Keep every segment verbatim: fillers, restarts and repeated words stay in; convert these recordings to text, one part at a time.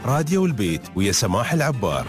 راديو البيت ويا سماح العبار.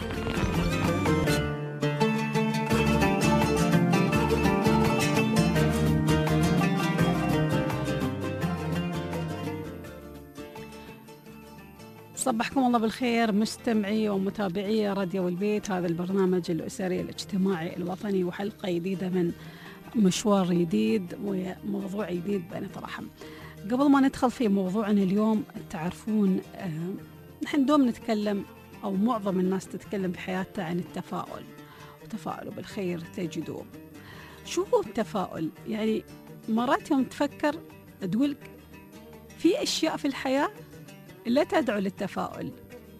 صبحكم الله بالخير مستمعي ومتابعي راديو البيت، هذا البرنامج الأسري الاجتماعي الوطني وحلقة جديدة من مشوار جديد وموضوع جديد بنات رحم. قبل ما ندخل في موضوعنا اليوم، تعرفون آه نحن دوم نتكلم أو معظم الناس تتكلم بحياتها عن التفاؤل، وتفاؤلوا بالخير تجدوه. شو هو التفاؤل؟ يعني مرات يوم تفكر تقول في أشياء في الحياة لا تدعو للتفاؤل.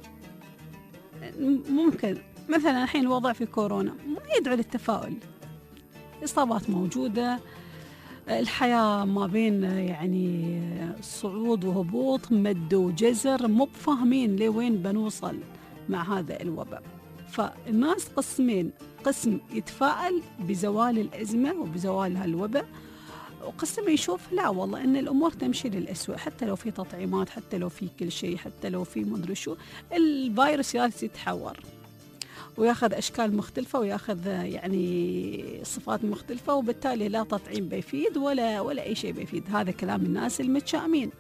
ممكن مثلا الحين الوضع في كورونا ما يدعو للتفاؤل، إصابات موجودة، الحياة ما بين يعني صعود وهبوط، مد وجزر، مو بفاهمين لوين بنوصل مع هذا الوباء. فالناس قسمين، قسم يتفائل بزوال الأزمة وبزوال هالوباء، وقسم يشوف لا والله إن الأمور تمشي للأسوأ، حتى لو في تطعيمات، حتى لو في كل شيء، حتى لو في مدري شو، الفيروس جالس يتحور وياخذ أشكال مختلفة وياخذ يعني صفات مختلفة، وبالتالي لا تطعيم بيفيد ولا ولا أي شيء بيفيد. هذا كلام الناس المتشائمين.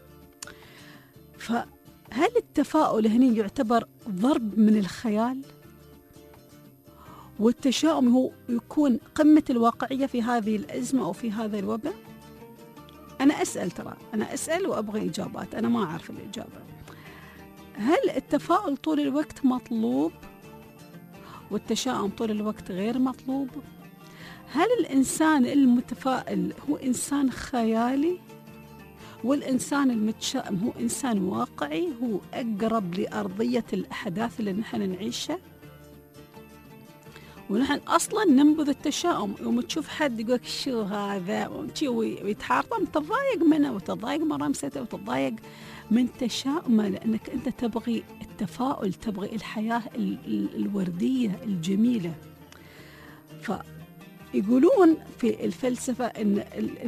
فهل التفاؤل هنا يعتبر ضرب من الخيال؟ والتشاؤم هو يكون قمة الواقعية في هذه الأزمة أو في هذا الوباء؟ أنا أسأل، ترى أنا أسأل وأبغى إجابات، أنا ما أعرف الإجابة. هل التفاؤل طول الوقت مطلوب والتشاؤم طول الوقت غير مطلوب؟ هل الإنسان المتفائل هو إنسان خيالي، والإنسان المتشائم هو إنسان واقعي، هو أقرب لأرضية الأحداث اللي نحن نعيشها؟ ونحن أصلا ننبذ التشاؤم. يوم تشوف حد يقولك شو هذا ويتحارطم، تضايق منه وتضايق مرمسته وتضايق من تشاؤمه، لأنك أنت تبغي التفاؤل، تبغي الحياة ال ال الوردية الجميلة. فيقولون في الفلسفة أن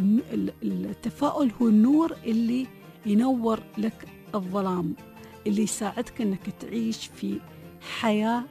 التفاؤل هو النور اللي ينور لك الظلام، اللي يساعدك أنك تعيش في حياة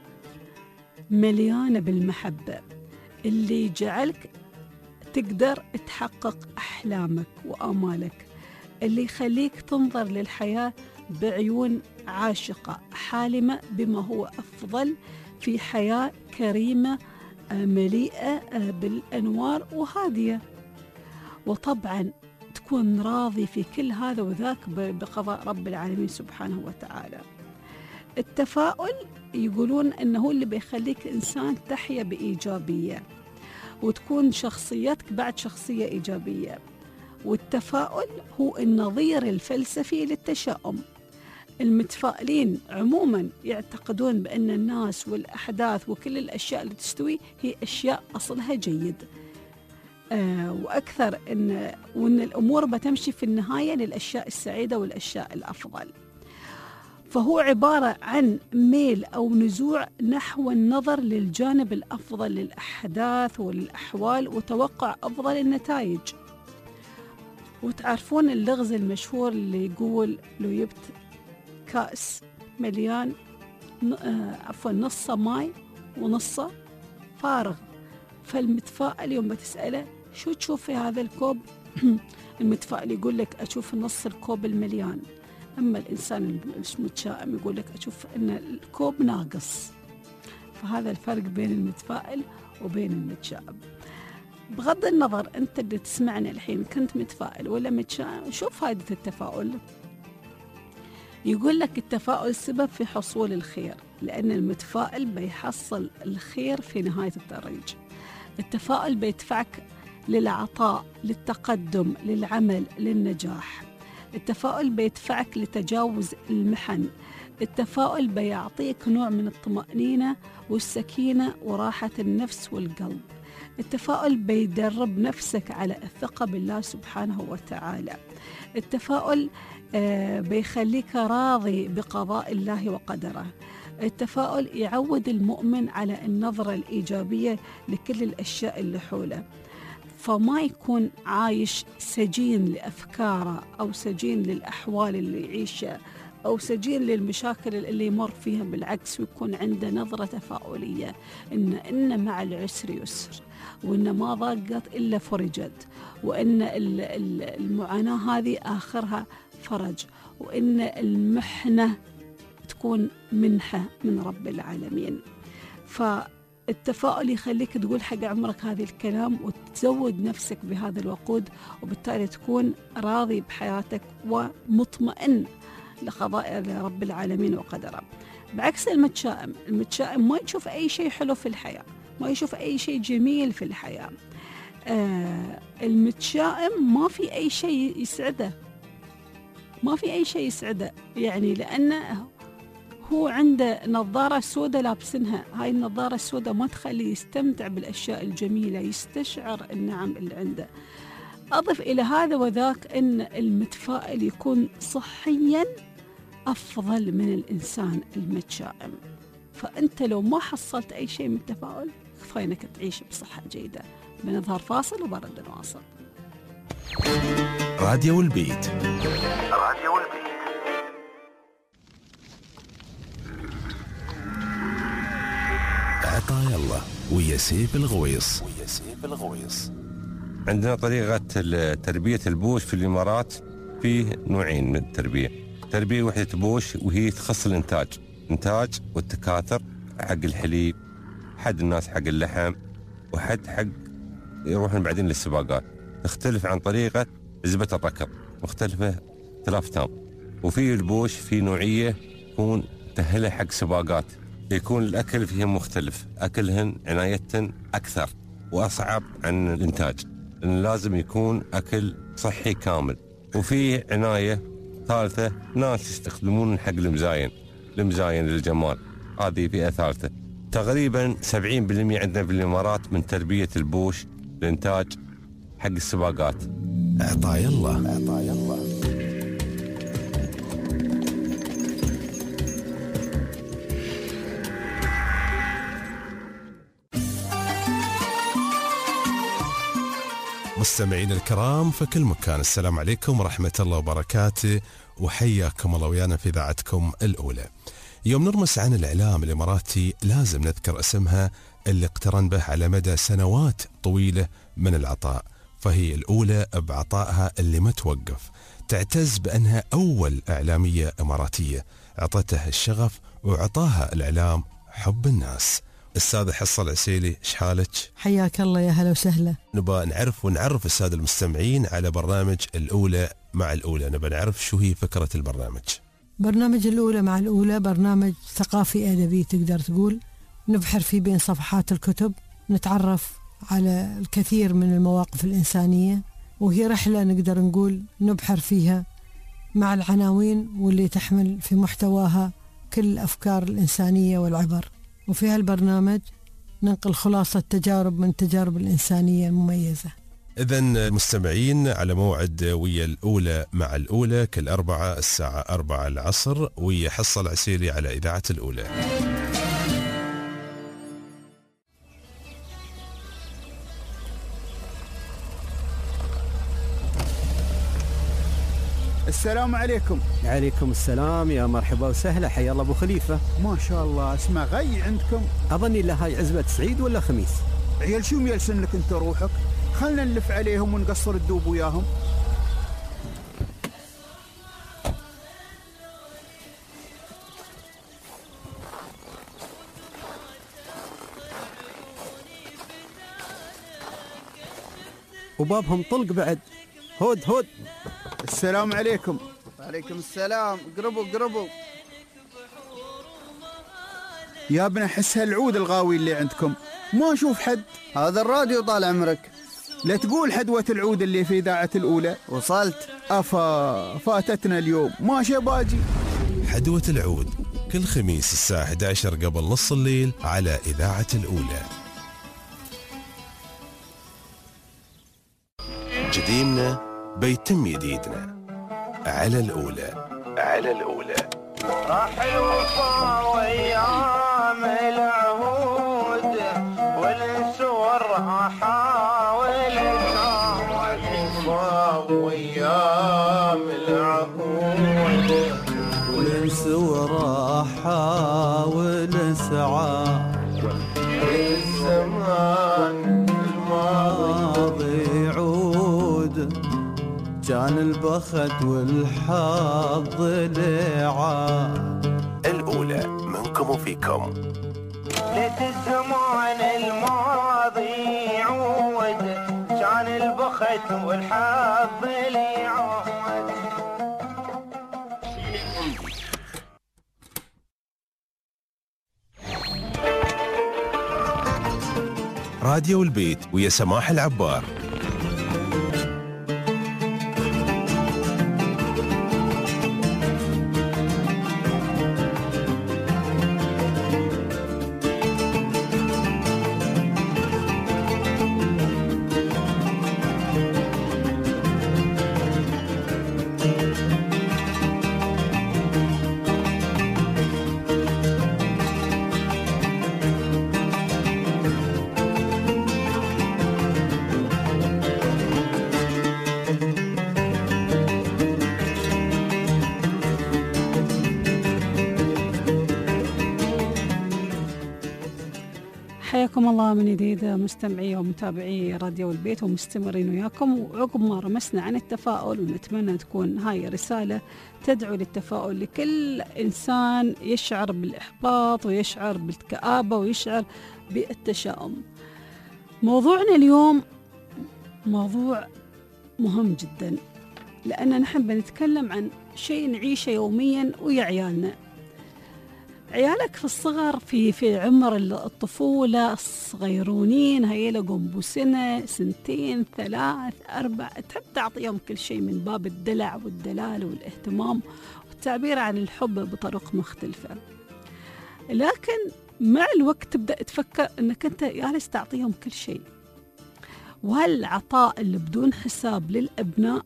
مليانة بالمحبة، اللي يجعلك تقدر تحقق أحلامك وآمالك، اللي يخليك تنظر للحياة بعيون عاشقة حالمة بما هو أفضل في حياة كريمة مليئة بالأنوار وهادية. وطبعا تكون راضي في كل هذا وذاك بقضاء رب العالمين سبحانه وتعالى. التفاؤل يقولون أنه اللي بيخليك إنسان تحيا بإيجابية، وتكون شخصيتك بعد شخصية إيجابية. والتفاؤل هو النظير الفلسفي للتشاؤم. المتفائلين عموما يعتقدون بأن الناس والأحداث وكل الأشياء اللي تستوي هي أشياء أصلها جيد، آه وأكثر إن وإن الأمور بتمشي في النهاية للأشياء السعيدة والأشياء الأفضل. فهو عبارة عن ميل أو نزوع نحو النظر للجانب الأفضل للأحداث والأحوال وتوقع أفضل النتائج. وتعرفون اللغز المشهور اللي يقول لو جبت كأس مليان عفوا نصه ماي ونصه فارغ، فالمتفائل يوم بتسأله شو تشوف في هذا الكوب المتفائل يقول لك أشوف نص الكوب المليان. أما الإنسان المتشائم يقول لك أشوف أن الكوب ناقص. فهذا الفرق بين المتفائل وبين المتشائم. بغض النظر أنت اللي تسمعني الحين كنت متفائل ولا متشائم، شو فائدة التفاؤل؟ يقول لك التفاؤل سبب في حصول الخير، لأن المتفائل بيحصل الخير في نهاية الطريق. التفاؤل بيدفعك للعطاء، للتقدم، للعمل، للنجاح. التفاؤل بيدفعك لتجاوز المحن. التفاؤل بيعطيك نوع من الطمأنينة والسكينة وراحة النفس والقلب. التفاؤل بيدرب نفسك على الثقة بالله سبحانه وتعالى. التفاؤل بيخليك راضي بقضاء الله وقدره. التفاؤل يعود المؤمن على النظرة الإيجابية لكل الأشياء اللي حوله، فما يكون عايش سجين لأفكاره أو سجين للأحوال اللي يعيشها أو سجين للمشاكل اللي يمر فيها، بالعكس ويكون عنده نظرة تفاؤلية إن إن مع العسر يسر، وإن ما ضاقت إلا فرجت، وإن المعاناة هذه آخرها فرج، وإن المحنة تكون منحة من رب العالمين. فالتفاؤل يخليك تقول حق عمرك هذه الكلام وتزود نفسك بهذا الوقود، وبالتالي تكون راضي بحياتك ومطمئن لقضاء رب العالمين وقدره. بعكس المتشائم، المتشائم ما يشوف أي شيء حلو في الحياة، ما يشوف أي شيء جميل في الحياة. آه المتشائم ما في أي شيء يسعده، ما في أي شيء يسعده، يعني لأنه هو عنده نظارة سوداء لابسنها، هاي النظارة السوداء ما تخليه يستمتع بالأشياء الجميلة، يستشعر النعم اللي عنده. أضف إلى هذا وذاك أن المتفائل يكون صحياً أفضل من الإنسان المتشائم. فأنت لو ما حصلت أي شيء من التفاؤل كفاية أنك تعيش بصحة جيدة. بنظهر فاصل وبرد نواصل. راديو البيت. راديو البيت. عطايا الله ويا سيف الغويص. ويا سيف الغويص. عندنا طريقة تربية البوش في الإمارات، فيه نوعين من التربية. تربية وحدة بوش وهي تخص الإنتاج، إنتاج والتكاثر حق الحليب، حد الناس حق اللحم، وحد حق يروحون بعدين للسباقات. تختلف عن طريقة زبة الركض، مختلفة ثلاث تام. وفي البوش في نوعية يكون تأهلها حق سباقات، يكون الأكل فيهم مختلف، أكلهن عناية أكثر وأصعب عن الإنتاج، لأن لازم يكون أكل صحي كامل. وفي عناية ثالثة ناس يستخدمون حق المزاين، المزاين للجمال، هذه فئة ثالثة. تقريبا سبعين بالمئة عندنا في الإمارات من تربية البوش الإنتاج حق السباقات. عطايا الله. عطايا الله. مستمعين الكرام في كل مكان، السلام عليكم ورحمة الله وبركاته، وحياكم الله ويانا في إذاعتكم الأولى. يوم نرمس عن الإعلام الإماراتي لازم نذكر اسمها اللي اقترن به على مدى سنوات طويلة من العطاء، فهي الأولى بعطائها اللي ما توقف. تعتز بأنها أول إعلامية إماراتية عطته الشغف وعطاها الإعلام حب الناس. السادة حصة العسيلي، ايش حالك؟ حياك الله، يا هلا وسهلا. نبى نعرف ونعرف السادة المستمعين على برنامج الأولى مع الأولى، نبى نعرف شو هي فكرة البرنامج. برنامج الأولى مع الأولى برنامج ثقافي أدبي تقدر تقول، نبحر فيه بين صفحات الكتب، نتعرف على الكثير من المواقف الإنسانية، وهي رحلة نقدر نقول نبحر فيها مع العناوين واللي تحمل في محتواها كل الأفكار الإنسانية والعبر. وفي هالبرنامج ننقل خلاصة تجارب من التجارب الإنسانية المميزة. إذن مستمعين على موعد ويا الأولى مع الأولى كل أربعة الساعة أربعة العصر، ويا حصة العسيلي على إذاعة الأولى. السلام عليكم. عليكم السلام، يا مرحبا وسهلا، حيا الله ابو خليفه. ما شاء الله، اسمع غي عندكم. اظني لا هاي عزبه سعيد ولا خميس. عيال شو ميلسن لك انت روحك؟ خلنا نلف عليهم ونقصر الدوب وياهم. وبابهم طلق بعد. هود هود. السلام عليكم. وعليكم السلام. قربوا قربوا يا ابن حس هالعود الغاوي اللي عندكم، ما اشوف حد. هذا الراديو طال عمرك. لا تقول حدوة العود اللي في إذاعة الأولى. وصلت. أفا فاتتنا اليوم، ما شباجي. حدوة العود كل خميس الساعة إحدى عشر قبل نص الليل على إذاعة الأولى. جديدنا بيتم جديدنا على الأولى. على الأولى راح الوفا وأيام العهود والسور أحاول الوفا وأيام العهود امس وراح حاول اسعى الزمان الماضي يعود كان البخت والحظ لعاد. الأولى منكم وفيكم. ليت الزمان الماضي يعود كان البخت والحظ ليعود. راديو البيت ويا سماح العبار. حياكم الله من جديد مستمعي ومتابعي راديو البيت ومستمرين وياكم. وعقب ما رمسنا عن التفاؤل ونتمنى تكون هاي رسالة تدعو للتفاؤل لكل إنسان يشعر بالإحباط ويشعر بالكآبة ويشعر بالتشاؤم. موضوعنا اليوم موضوع مهم جدا، لأننا نحن بنتكلم عن شيء نعيشه يوميا ويا عيالنا. عيالك في الصغر في في عمر الطفولة الصغيرونين هيلقوا بسنة سنتين ثلاث أربع، تحب تعطيهم كل شيء من باب الدلع والدلال والاهتمام والتعبير عن الحب بطرق مختلفة، لكن مع الوقت تبدأ تفكر أنك أنت جالس تعطيهم كل شيء، وهالعطاء اللي بدون حساب للأبناء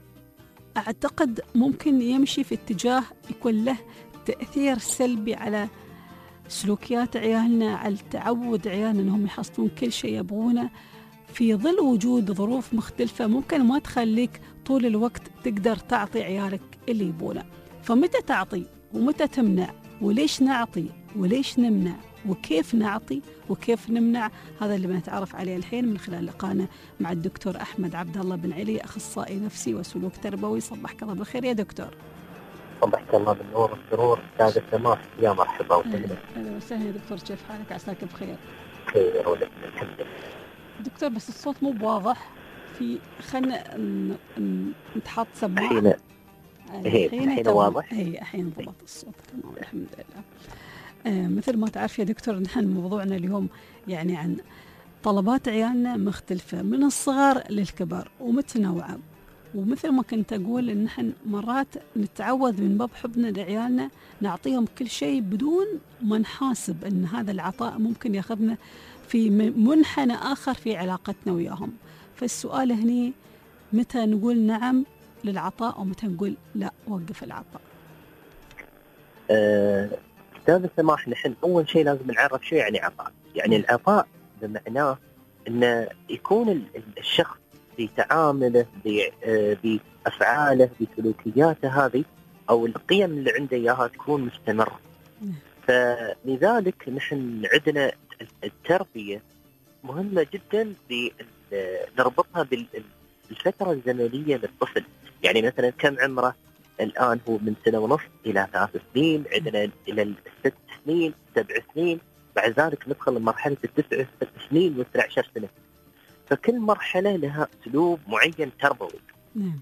أعتقد ممكن يمشي في اتجاه يكون له تأثير سلبي على سلوكيات عيالنا، على تعود عيالنا أنهم يحصلون كل شيء يبغونه في ظل وجود ظروف مختلفة ممكن ما تخليك طول الوقت تقدر تعطي عيالك اللي يبونه. فمتى تعطي ومتى تمنع، وليش نعطي وليش نمنع، وكيف نعطي وكيف نمنع، هذا اللي بنتعرف عليه الحين من خلال لقانا مع الدكتور أحمد عبد الله بن علي، أخصائي نفسي وسلوك تربوي. صبحك الله بالخير يا دكتور. صبحك الله بالنور والسرور أستاذ سماح، يا مرحبا وسهلا. أهلا وسهلا يا دكتور، كيف حالك؟ عساك بخير. خير ولك الحمد لله. دكتور بس الصوت مو بواضح، في خلنا نتحط سماعة. الحين الحين الحين واضح؟ هي الحين ضبط الصوت تمام الحمد لله. آه مثل ما تعرف يا دكتور نحن موضوعنا اليوم يعني عن طلبات عيالنا مختلفة من الصغر للكبر ومتنوعة، ومثل ما كنت أقول إن نحن مرات نتعوذ من باب حبنا لعيالنا نعطيهم كل شيء بدون ما نحاسب إن هذا العطاء ممكن ياخذنا في منحنى آخر في علاقتنا وياهم. فالسؤال هني متى نقول نعم للعطاء ومتى نقول لا وقف العطاء؟ أستاذ سماح، نحن أول شيء لازم نعرف شو يعني عطاء. يعني العطاء بمعناه إنه يكون الشخص بتعامله بأفعاله بسلوكياته هذه أو القيم اللي عنده إياها تكون مستمرة. فلذلك نحن عندنا التربية مهمة جدا نربطها بالفترة الزمنية للطفل. يعني مثلا كم عمره الآن؟ هو من سنة ونص إلى ثلاث سنين، عندنا إلى الست سنين سبع سنين، بعد ذلك ندخل لمرحلة التسع سنين واثنى عشر سنة. فكل مرحلة لها أسلوب معين تربوي. نعم.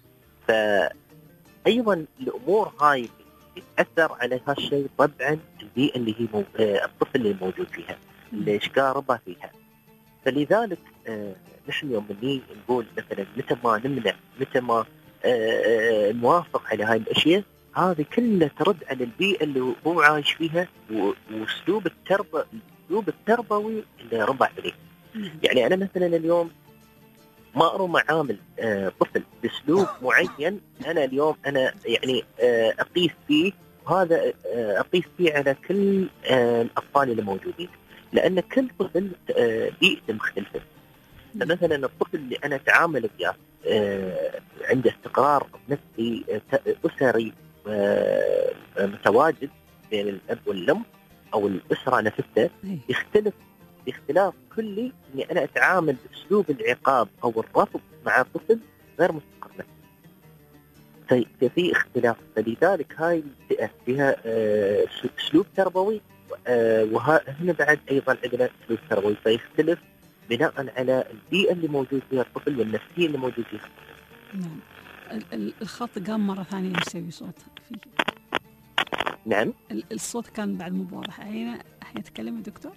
فأيضا الأمور هاي تتأثر على هالشيء طبعا البيئة اللي هي مو... الطفل اللي موجود فيها، الأشكال ربى فيها. فلذلك آه نحن يوم نيجي نقول مثلا متى ما نمنع، متى ما آه نوافق على هاي الأشياء، هذه كلها ترد على البيئة اللي هو عايش فيها وأسلوب التربة الأسلوب التربوي اللي ربى عليه. يعني أنا مثلا اليوم ما أروم أعامل آه طفل بأسلوب معين، أنا اليوم أنا يعني آه أقيس فيه، وهذا آه أقيس فيه على كل آه الأطفال اللي موجودين، لأن كل طفل آه بيئته مختلفة. فمثلا الطفل اللي أنا أتعامل وياه آه عنده استقرار نفسي آه أسري آه، متواجد بين الأب والأم أو الأسرة نفسها يختلف باختلاف كلي، إني أنا أتعامل بأسلوب العقاب أو الرفض مع طفل غير مستقر نفسي. ففي اختلاف، فلذلك هاي الفئة فيها آه، أسلوب تربوي، آه، وهنا بعد أيضا عندنا أسلوب تربوي فيختلف بناء على البيئة اللي موجود فيها الطفل والنفسية اللي موجود فيها الطفل. نعم. الخط قام مرة ثانية يسوي صوت فيه. نعم. الصوت كان بعد مو واضح. الحين الحين تكلم يا دكتور.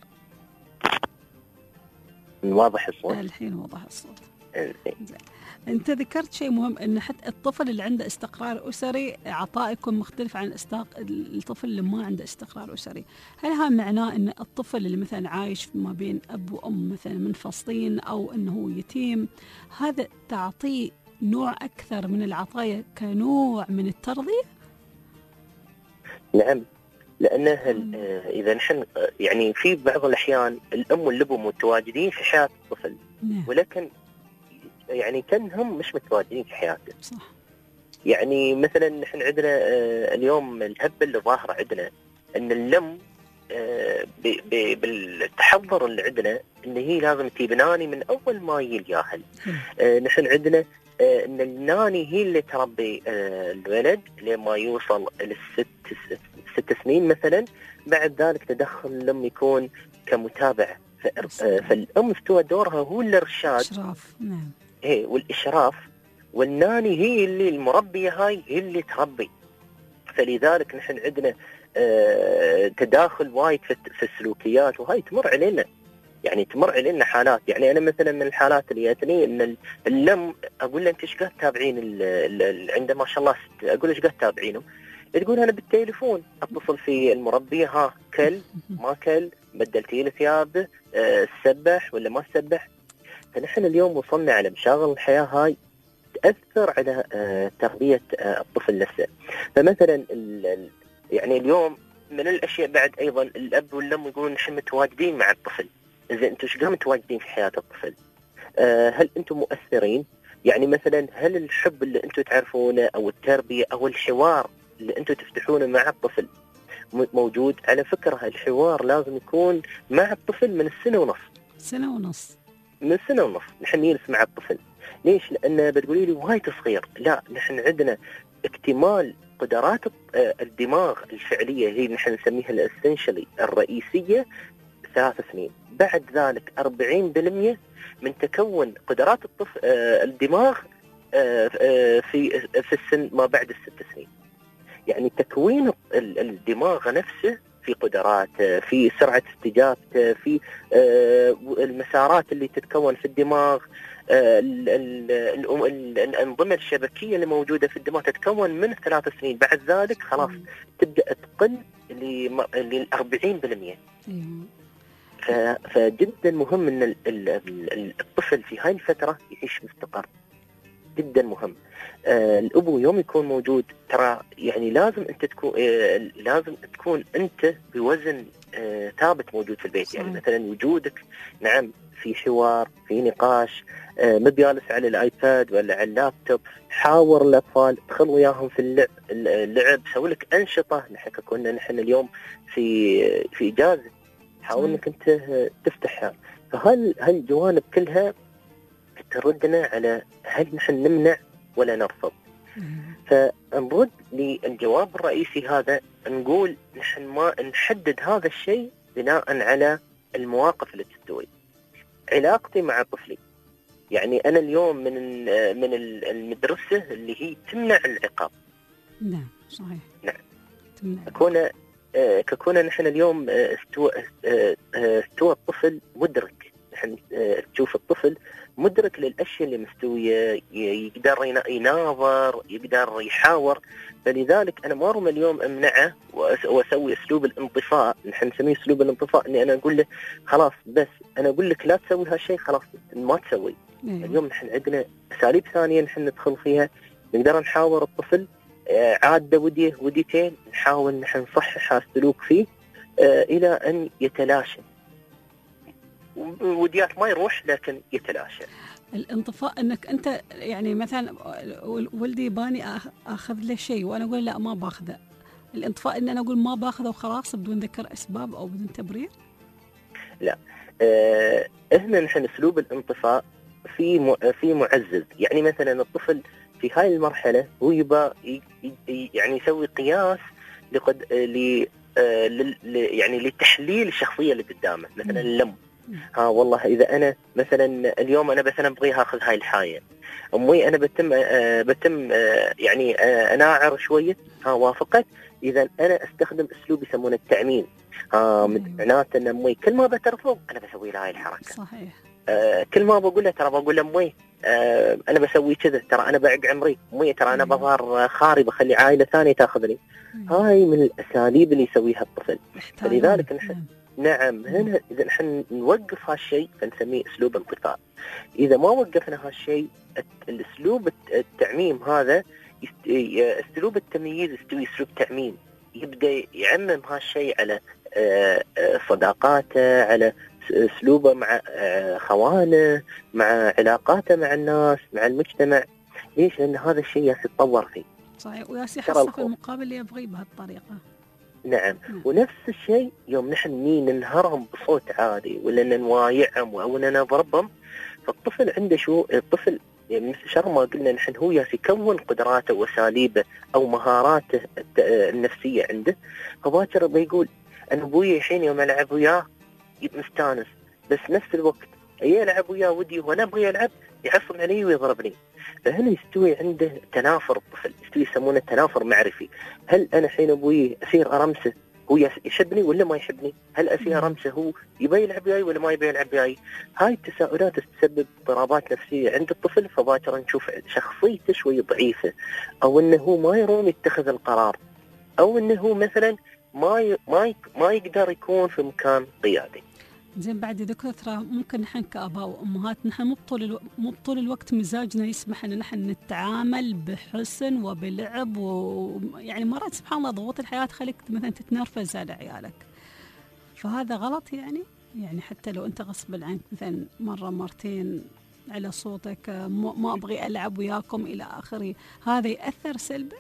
واضح الصوت؟ الحين واضح الصوت. أنت ذكرت شيء مهم، أن حتى الطفل اللي عنده استقرار أسري عطاء يكون مختلف عن استق... الطفل اللي ما عنده استقرار أسري. هل هذا معناه أن الطفل اللي مثلا عايش ما بين أب وأم مثلا منفصلين أو أنه يتيم، هذا تعطيه نوع أكثر من العطايا كنوع من الترضية؟ نعم، لأنه إذا نحن يعني في بعض الأحيان الأم والأب متواجدين في حياة الطفل، ولكن يعني كانهم مش متواجدين في حياته. صح. يعني مثلا نحن عندنا اليوم الهبة اللي ظاهرة عندنا أن الأم بالتحضر اللي عندنا أن هي لازم تبناني من أول ما يجي الياهل. نحن عندنا أن الناني هي اللي تربي الولد لما يوصل للست ست سنين مثلا، بعد ذلك تدخل الأم يكون كمتابعة. فالأم استوى دورها هو الإرشاد. إشراف. نعم. إيه، والإشراف، والناني هي اللي المربية هاي هي اللي تربي. فلذلك نحن عندنا آه تداخل وايد في السلوكيات، وهاي تمر علينا، يعني تمر علينا حالات. يعني أنا مثلا من الحالات اللي جاتني إن الأم أقول له أنت إيش قاعد تتابعين عنده ما شاء الله ست، أقول إيش قاعد تتابعينه؟ تقول أنا بالتليفون أتصل في المربية، ها كل ما كل، بدلتي له ثيابه، آه سبح ولا ما سبح. فنحن اليوم وصلنا على مشاغل الحياة هاي تأثر على آه تربية آه الطفل نفسه. فمثلا يعني اليوم من الأشياء بعد أيضا الأب والأم يقولون نحن متواجدين مع الطفل. إذا أنتم شو متواجدين في حياة الطفل؟ آه هل أنتم مؤثرين؟ يعني مثلا هل الحب اللي أنتم تعرفونه أو التربية أو الحوار اللي أنتم تفتحونه مع الطفل موجود؟ على فكرة الحوار لازم يكون مع الطفل من السنة ونص. سنة ونص. من سنة ونص نحن نجلس مع الطفل. ليش؟ لأن بتقولي لي وهاي تصغير. لا، نحن عندنا اكتمال قدرات الدماغ الفعلية، هي نحن نسميها الاسنشالي الرئيسية، ثلاث سنين. بعد ذلك أربعين بالمئة من تكون قدرات الطفل الدماغ في في السن ما بعد الست سنين. يعني تكوين الدماغ نفسه في قدرات، في سرعة استجابته، في المسارات اللي تتكون في الدماغ، الأنظمة الشبكية اللي موجودة في الدماغ تتكون من ثلاث سنين. بعد ذلك خلاص تبدأ تقل للأربعين بالمئة. فجدا مهم أن الطفل في هاي الفترة يعيش مستقر، جدا مهم. آه الأبو يوم يكون موجود ترى يعني لازم أنت تكون آه لازم تكون أنت بوزن آه ثابت موجود في البيت. يعني مثلا وجودك نعم في حوار، في نقاش، آه مبيالس على الآيباد ولا على اللابتوب، حاور الأطفال، دخل وياهم في اللعب، اللعب سوي لك أنشطة. نحن كنا نحن اليوم في في إجازة، حاول إنك أنت تفتحها. فهل هالجوانب كلها تردنا على هل نحن نمنع ولا نرفض؟ فنرد للجواب الرئيسي هذا، نقول نحن ما نحدد هذا الشيء بناء على المواقف اللي تستوي. علاقتي مع طفلي، يعني أنا اليوم من من المدرسة اللي هي تمنع العقاب. نعم صحيح. نعم. كنا ككونا نحن اليوم استوى استوى الطفل مدرك. نحن تشوف الطفل مدرك للأشياء اللي مستوية، يقدر يناظر، يقدر يحاور. فلذلك أنا ما أرمى اليوم أمنعه وأسوي أسلوب الانطفاء. نحن نسميه أسلوب الانطفاء، إني أنا أقول له خلاص بس أنا أقول لك لا تسوي هالشيء، خلاص ما تسوي. اليوم نحن عندنا أساليب ثانية نحن ندخل فيها، نقدر نحاور الطفل عادة ودية وديتين، نحاول نحن نصحح السلوك فيه إلى أن يتلاشى. وديات ما يروح لكن يتلاشى. الانطفاء انك انت يعني مثلا ولدي باني اخذ له شيء وانا اقول لا ما باخذه. الانطفاء ان انا اقول ما باخذه وخلاص بدون ذكر اسباب او بدون تبرير. لا آه هنا نحن اسلوب الانطفاء في م... في معزز. يعني مثلا الطفل في هاي المرحله هو يبى ي... ي... يعني يسوي قياس لقد ل... آه ل... ل... يعني لتحليل الشخصيه اللي قدامه. مثلا اللم، ها والله اذا انا مثلا اليوم انا مثلا ابغي اخذ هاي الحايه، امي انا بتم آه بتم آه يعني آه اناعر شويه، ها وافقت، اذا انا استخدم اسلوب يسمونه التعميم. ها معناته ان امي كل ما بترفض انا بسوي لها هاي الحركه. صحيح. آه كل ما بقول لها ترى بقول امي آه انا بسوي كذا، ترى انا بعق عمري، امي ترى انا بظهر خاري بخلي عائله ثانيه تاخذني. هاي من الاساليب اللي يسويها الطفل. فلذلك نحن نعم هنا اذا نحن نوقف هالشيء فنسميه اسلوب انطفاء. اذا ما وقفنا هالشيء الاسلوب التعميم هذا اسلوب التمييز يستوي اسلوب تعميم، يبدا يعمم هالشيء على صداقاته، على اسلوبه مع خوانه، مع علاقاته مع الناس، مع المجتمع. ليش؟ لان هذا الشيء يتطور فيه. صحيح، وياسي حصه في المقابل اللي يبغيه بهالطريقه. نعم. ونفس الشيء يوم نحن مين ننهرهم بصوت عالي ولا نوايعهم او نضربهم، فالطفل عنده شو الطفل يعني مثل شر ما قلنا نحن هو ياس يكون قدراته واساليبه او مهاراته النفسيه عنده. فباكر بيقول انا ابوي الحين يوم العب وياه مستانس، بس نفس الوقت يلعب وياه ودي وانا ابغي العب يعصب علي ويضربني. فهنا يستوي عنده تنافر الطفل، يستوي يسمونه تنافر معرفي. هل انا حين ابوي اسير ارمسه هو يحبني ولا ما يحبني؟ هل اسير ارمسه هو يبي يلعب وياي ولا ما يبي يلعب وياي؟ هاي التساؤلات تسبب اضطرابات نفسيه عند الطفل. فباكر نشوف شخصيته شوي ضعيفه، او انه هو ما يروم يتخذ القرار، او انه هو مثلا ما ي... ما ي... ما يقدر يكون في مكان قيادي. زين بعد يا دكتور ترى ممكن نحن كآباء وأمهات نحن مو بطول الو... مو بطول الوقت مزاجنا يسمح ان نحن نتعامل بحسن وبلعب، ويعني مرات سبحان الله ضغوط الحياة تخليك مثلا تتنرفز على عيالك، فهذا غلط يعني يعني حتى لو انت غصب عنك مثلا مرة مرتين على صوتك ما ابغي العب وياكم الى اخره، هذا يأثر سلبا؟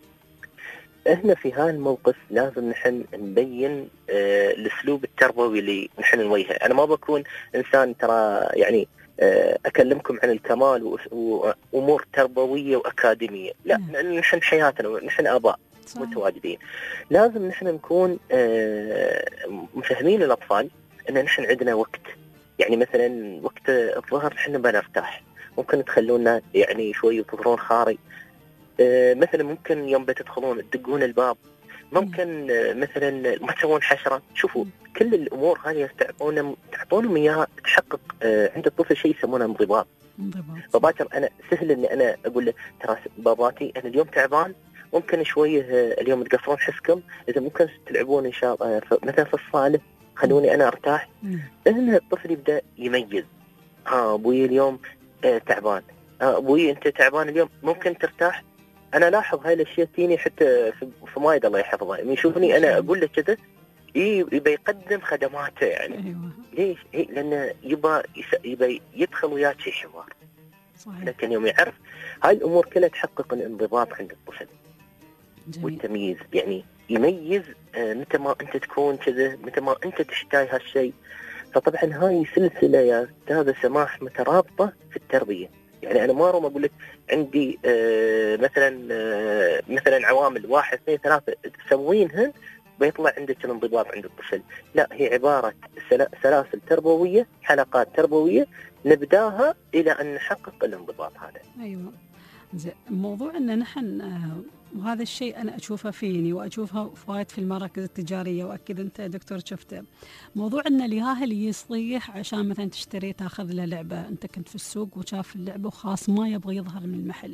احنا في هذا الموقف لازم نحن نبين آه الاسلوب التربوي اللي نحن نوجهه. انا ما بكون انسان ترى يعني آه اكلمكم عن الكمال وامور تربويه واكاديميه، لا نحن حياتنا نحن اباء متواجدين. لازم نحن نكون آه مفهمين الاطفال ان نحن عندنا وقت، يعني مثلا وقت الظهر نحن بنرتاح، ممكن تخلونا يعني شوي تظهرون خاري، آه مثلا ممكن يوم بتدخلون تدقون الباب، ممكن آه مثلا ما تسوون حشرة. شوفوا كل الأمور هذه تعطونا تعطونهم إياها تحقق آه عند الطفل شيء يسمونه انضباط. فباكر أنا سهل إني أنا أقول له ترى باباتي أنا اليوم تعبان، ممكن شوية آه اليوم تقصرون حسكم، إذا ممكن تلعبون إن شاء الله آه مثلا في الصالة، خلوني أنا أرتاح. لأن الطفل يبدأ يميز، ها أبوي اليوم آه تعبان، آه أبوي أنت تعبان اليوم، ممكن ترتاح. أنا لاحظ هاي الأشياء تيني حتى في مايد الله يحفظها، يشوفني أنا أقول له كذا يبى يقدم خدماته يعني. أيوة. ليش؟ لأنه يبى يبى يدخل وياك شيء حوار. صحيح. لكن يوم يعرف هاي الأمور كلها تحقق الانضباط عند الطفل. جميل. والتمييز، يعني يميز متى ما أنت تكون كذا، متى ما أنت تحتاج هالشيء. فطبعا هاي سلسلة يا أستاذ سماح مترابطة في التربية. يعني أنا ما روم أقول لك عندي آه مثلا آه مثلا عوامل واحد اثنين ثلاثة تسوينهن بيطلع عندك الانضباط عند الطفل. لا، هي عبارة سلاسل تربوية، حلقات تربوية نبداها إلى أن نحقق الانضباط هذا. أيوة. زين، موضوع أن نحن آه وهذا الشيء أنا أشوفه فيني وأشوفه فايت في المراكز التجارية، وأكيد أنت دكتور شفته، موضوع أن الياهل يصيح عشان مثلا تشتري تاخذ له لعبة، أنت كنت في السوق وشاف اللعبة وخاص ما يبغى يظهر من المحل،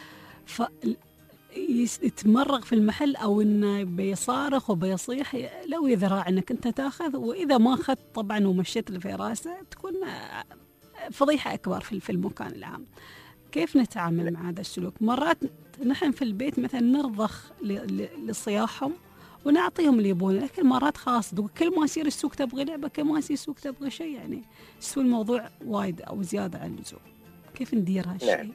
فيتمرغ في المحل أو أنه بيصارخ وبيصيح لو يذرع أنك أنت تاخذ، وإذا ما أخذت طبعا ومشيت له في راسه تكون فضيحة أكبر في المكان العام. كيف نتعامل مع هذا السلوك؟ مرات نحن في البيت مثلا نرضخ لصياحهم ونعطيهم اللي يبونه، لكن مرات خاص كل ما يصير السوق تبغي لعبة، كل ما يصير السوق تبغي شيء، يعني يسوي الموضوع وايد أو زيادة عن اللزوم. كيف ندير هالشيء؟ نعم.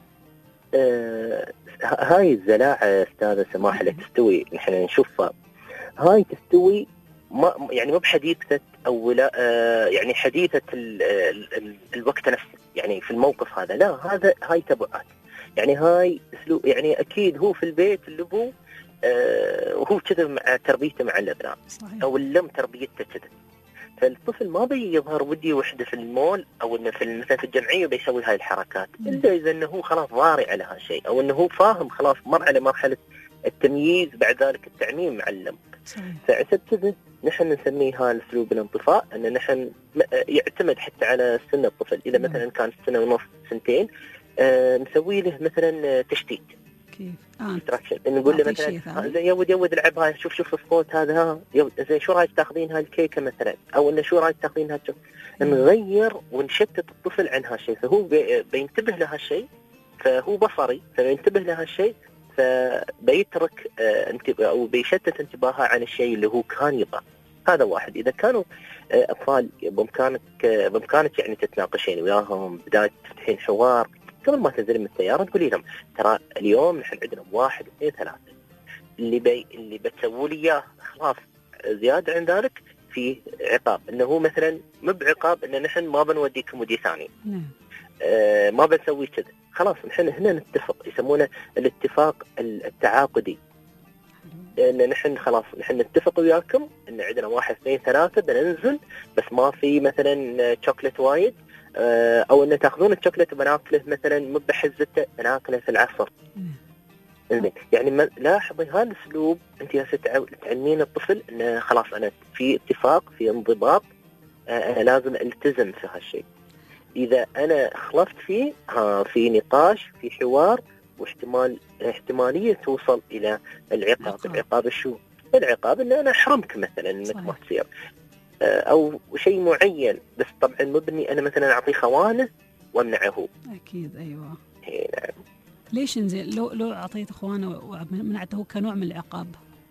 آه هاي الزلاعة أستاذة سماح اللي تستوي نحن نشوفها، هاي تستوي ما يعني مو بحديثة أو لا آه يعني حديثة ال ال الوقت نفسه، يعني في الموقف هذا لا، هذا هاي تبعات، يعني هاي اسلوب، يعني أكيد هو في البيت الأبو آه وهو كذا مع تربيته مع الأبناء، أو الأم تربيته كذا، فالطفل ما بيظهر ودي وحده في المول او انه في مثلا في الجمعيه بيسوي هاي الحركات الا اذا انه هو خلاص ضاري على هالشيء، او انه هو فاهم خلاص مر على مرحله التمييز بعد ذلك التعميم معلم. فعشان كذا نحن نسميه هذا الاسلوب الانطفاء، ان نحن يعتمد حتى على سن الطفل، اذا مثلا كان سنه ونص سنتين آه نسوي له مثلا تشتيت كيف اه نقول له مثلا زين يود يود العب هاي، شوف شوف الصوت هذا، ها زين شو رايك تاخذين هاي الكيكه مثلا، او انه شو رايك تاخذين هالشيء، نغير ونشتت الطفل عن هالشيء، فهو بي بينتبه لهالشيء، فهو بصري فبينتبه لهالشيء، فبيترك آه او بيشتت انتباهه عن الشيء اللي هو كان يبغاه. هذا واحد. اذا كانوا آه اطفال بامكانك آه بامكانك يعني تتناقشين وياهم، بدايه تفتحين حوار قبل ما تنزل من السيارة، تقولي لهم ترى اليوم نحن عندنا واحد اثنين ثلاثة، اللي بي اللي بتسووا لي اياه خلاص زيادة عن ذلك في عقاب، انه هو مثلا مو بعقاب ان نحن ما بنوديكم ودي ثاني، آه ما بنسوي كذا، خلاص نحن هنا نتفق، يسمونه الاتفاق التعاقدي، ان نحن خلاص نحن نتفق وياكم ان عندنا واحد اثنين ثلاثة بننزل، بس ما في مثلا شوكليت وايد، او ان تاخذون الشوكليت وبناكله مثلا مو بحزته، بناكله في العصر. انزين يعني لاحظي هذا الاسلوب، انت يا ست تعلمين الطفل انه خلاص انا في اتفاق في انضباط، انا لازم التزم في هالشيء، اذا انا خلفت فيه ها في نقاش في حوار، واحتمال احتماليه توصل الى العقاب. العقاب شو؟ العقاب ان انا احرمك مثلا انك ما تصير، او شيء معين، بس طبعا مبني انا مثلا اعطيه خوانه وامنعه. اكيد ايوه. اي نعم. ليش انزين لو لو اعطيته خوانه ومنعته كنوع من العقاب؟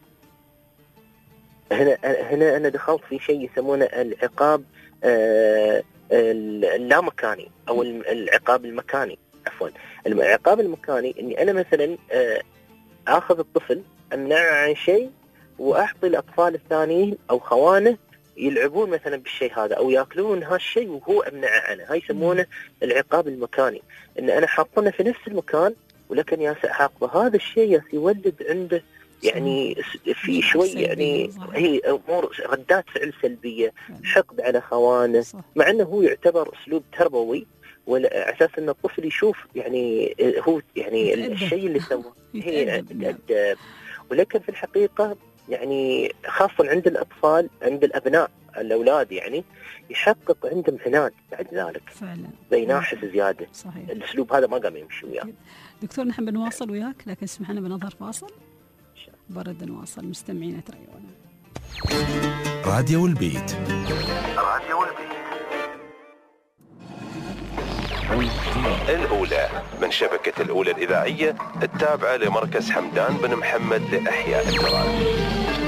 هنا هنا انا دخلت في شيء يسمونه العقاب آه اللامكاني او العقاب المكاني، عفوا العقاب المكاني، اني انا مثلا آه اخذ الطفل امنعه عن شيء واعطي الاطفال الثانيين او خوانه يلعبون مثلا بالشيء هذا او ياكلون هالشيء وهو امنعه عنه. هاي يسمونه العقاب المكاني، ان انا حاطنه في نفس المكان ولكن يا عاقبه هذا الشيء يولد عنده يعني في شوي يعني هي امور ردات فعل سلبيه، حقد على خوانه، مع انه هو يعتبر اسلوب تربوي، وعلى اساس ان الطفل يشوف يعني هو يعني الشيء اللي سواه هي الادب، ولكن في الحقيقه يعني خاصة عند الأطفال عند الأبناء الأولاد يعني يحقق عندهم عناد بعد ذلك فعلا، بيناحس زيادة. صحيح. الأسلوب هذا ما قام يمشي وياه. دكتور نحن بنواصل وياك، لكن اسمح لنا بنظهر فاصل برد نواصل. مستمعين تريونا راديو البيت. راديو البيت الأولى من شبكة الأولى الإذاعية التابعة لمركز حمدان بن محمد لإحياء التراث.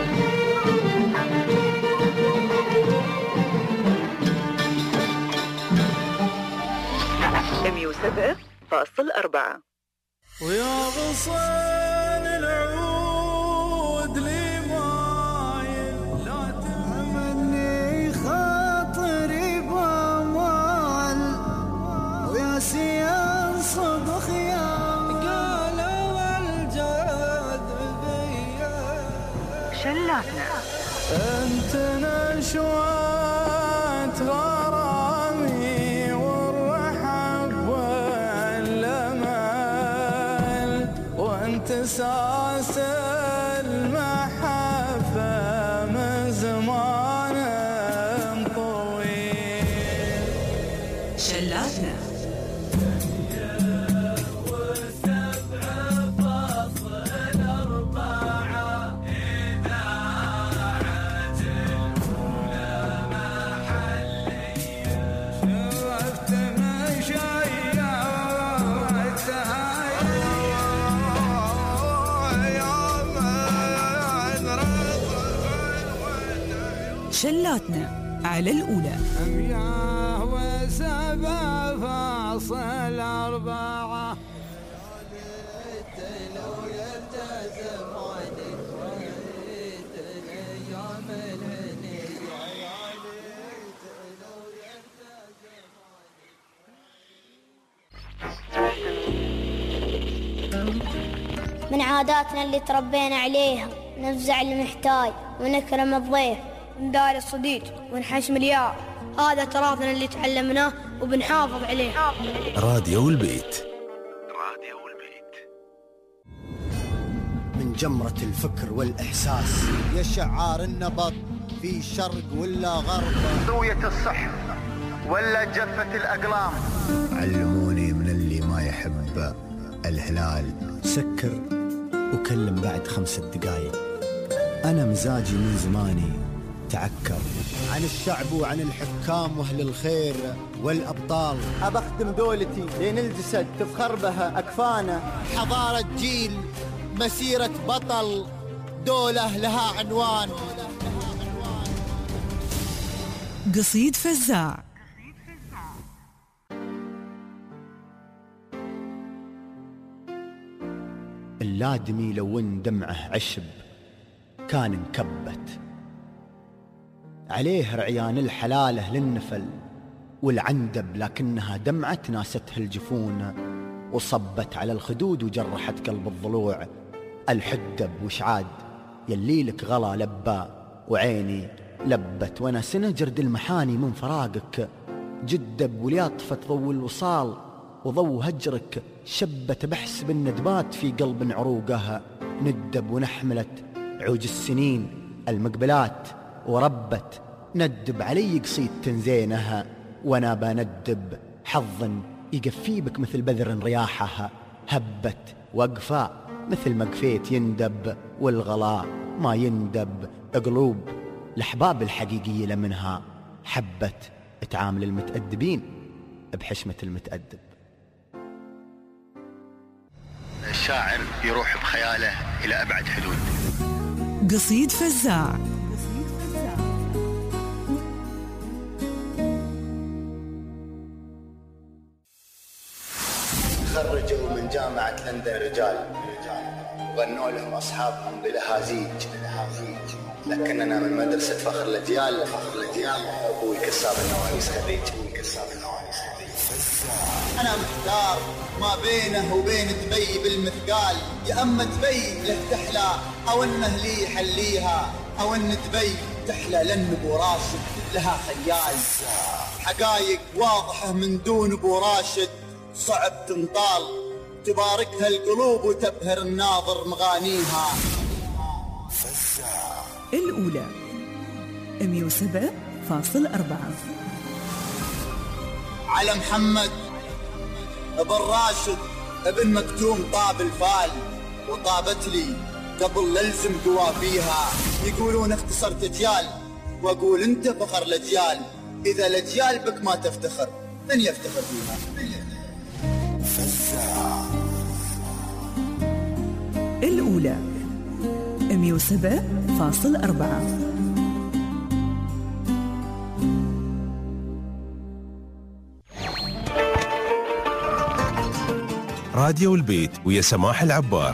مية وسبعة فاصل أربعة. ويا غصن العود لي مايل لا تهمني خاطري بامال، ويا سيان صبخ يا قالوا الجاذبية شلاتنا انت نشوات غرامي والرحب والامل، وانت ساس المحبة من زمان طويل. شلاتنا شلاتنا على الأولى. أمياه سبع فاصل أربعة. من عاداتنا اللي تربينا عليها نفزع المحتاج ونكرم الضيف، ندار الصديق ونحشم الياء، هذا تراثنا اللي تعلمناه وبنحافظ عليه. راديو البيت. راديو البيت. من جمرة الفكر والإحساس يا شعار النبض في شرق ولا غرب، روية الصحف ولا جفة الأقلام. علموني من اللي ما يحب الهلال سكر وكلم بعد خمسة دقايق. أنا مزاجي من زماني تعكر عن الشعب وعن الحكام واهل الخير والأبطال. أبخدم دولتي لين الجسد تفخر بها أكفانا. حضارة جيل، مسيرة بطل، دولة لها عنوان. قصيد فزاع. اللادمي لو ان دمعه عشب كان انكبت عليه رعيان الحلاله للنفل والعندب، لكنها دمعت ناستها الجفون وصبت على الخدود وجرحت قلب الضلوع. الحدب وشعاد يلي لك غلا لبى وعيني لبت، وانا سنة جرد المحاني من فراقك جدب ولياطفة ضو الوصال وضو هجرك شبت بحسب الندبات في قلب عروقها. ندب ونحملت عوج السنين المقبلات وربت ندب علي قصيد تنزينها، وانا بندب حظ يقفي بك مثل بذر رياحها. هبت وقفا مثل ما قفيت يندب والغلاء ما يندب. قلوب الأحباب الحقيقية لمنها حبت تعامل المتأدبين بحشمة المتأدب. الشاعر يروح بخياله إلى أبعد حدود. قصيد فزاع. خرجوا من جامعة لندن رجال وغنوا لهم أصحابهم بلهازيج، لكننا من مدرسة فخر الأجيال. فخر الأجيال أبوي كساب النوانيس خريج. أنا محتار ما بينه وبين دبي بالمثقال، يا أما دبي له تحلى أو أنه لي يحليها، أو أن دبي تحلى لأن أبو راشد لها خيال. حقايق واضحة من دون أبو راشد صعب تنطال، تباركها القلوب وتبهر الناظر مغانيها. الأولى مية وسبعة فاصلة أربعة. على محمد ابن راشد ابن مكتوم طاب الفال، وطابت لي قبل للزم قوافيها. يقولون اختصرت اجيال واقول انت فخر الاجيال، اذا الاجيال بك ما تفتخر من يفتخر بيها؟ الأولى مية وسبعة فاصلة أربعة. راديو البيت ويا سماح العبار.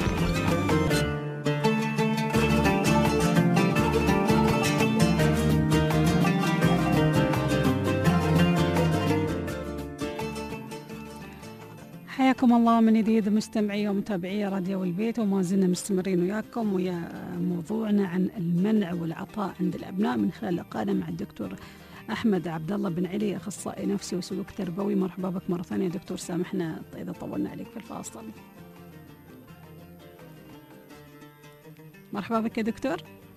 حياكم الله من جديد مستمعي ومتابعي راديو البيت، وما زلنا مستمرين وياكم ويا موضوعنا عن المنع والعطاء عند الأبناء من خلال لقائنا مع الدكتور أحمد عبد الله بن علي، أخصائي نفسي وسلوك تربوي. مرحبا بك مرة ثانية دكتور، سامحنا إذا طولنا عليك في الفاصل. مرحبا بك يا دكتور.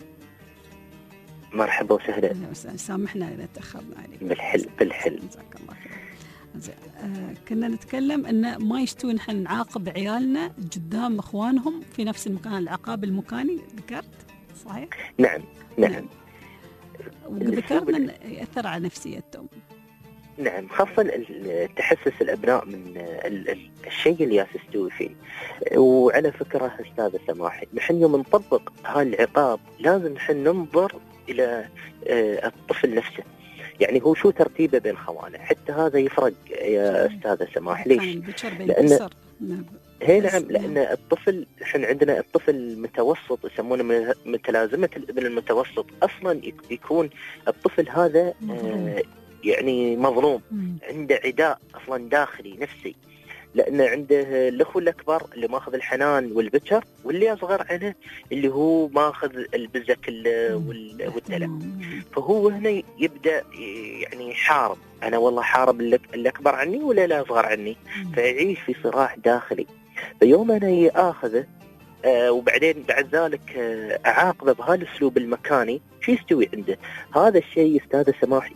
مرحبا وسهلا. سامحنا إذا تأخرنا عليك. بالحل بالحل. جزاك الله خير. آه كنا نتكلم أن ما يشتوي نحن نعاقب عيالنا قدام إخوانهم في نفس المكان، العقاب المكاني ذكرت صحيح؟ نعم نعم. وذكرنا يأثر على نفسيتهم. نعم، خاصة تحسس الأبناء من الشيء اللي يستوي فيه. وعلى فكرة أستاذ سماحي، نحن يوم نطبق هالعقاب لازم نحن ننظر إلى الطفل نفسه. يعني هو شو ترتيبه بين خواله، حتى هذا يفرق يا أستاذة سماح. ليش؟ لأن هي نعم، لأن الطفل احنا عندنا الطفل المتوسط يسمونه متلازمة الابن المتوسط، أصلا يكون الطفل هذا آه يعني مظلوم، عنده عداء أصلا داخلي نفسي، لأن عنده الأخو الأكبر اللي ماخذ الحنان والبكر، واللي أصغر عنه اللي هو ماخذ البزة والدلع. فهو هنا يبدأ يعني يحارب، أنا والله حارب اللي أكبر عني ولا لا أصغر عني، فيعيش في صراع داخلي. فيوم أنا يأخذه آه وبعدين بعد ذلك آه أعاقبه بهالأسلوب المكاني، شو يستوي عنده؟ هذا الشيء أستاذ سماح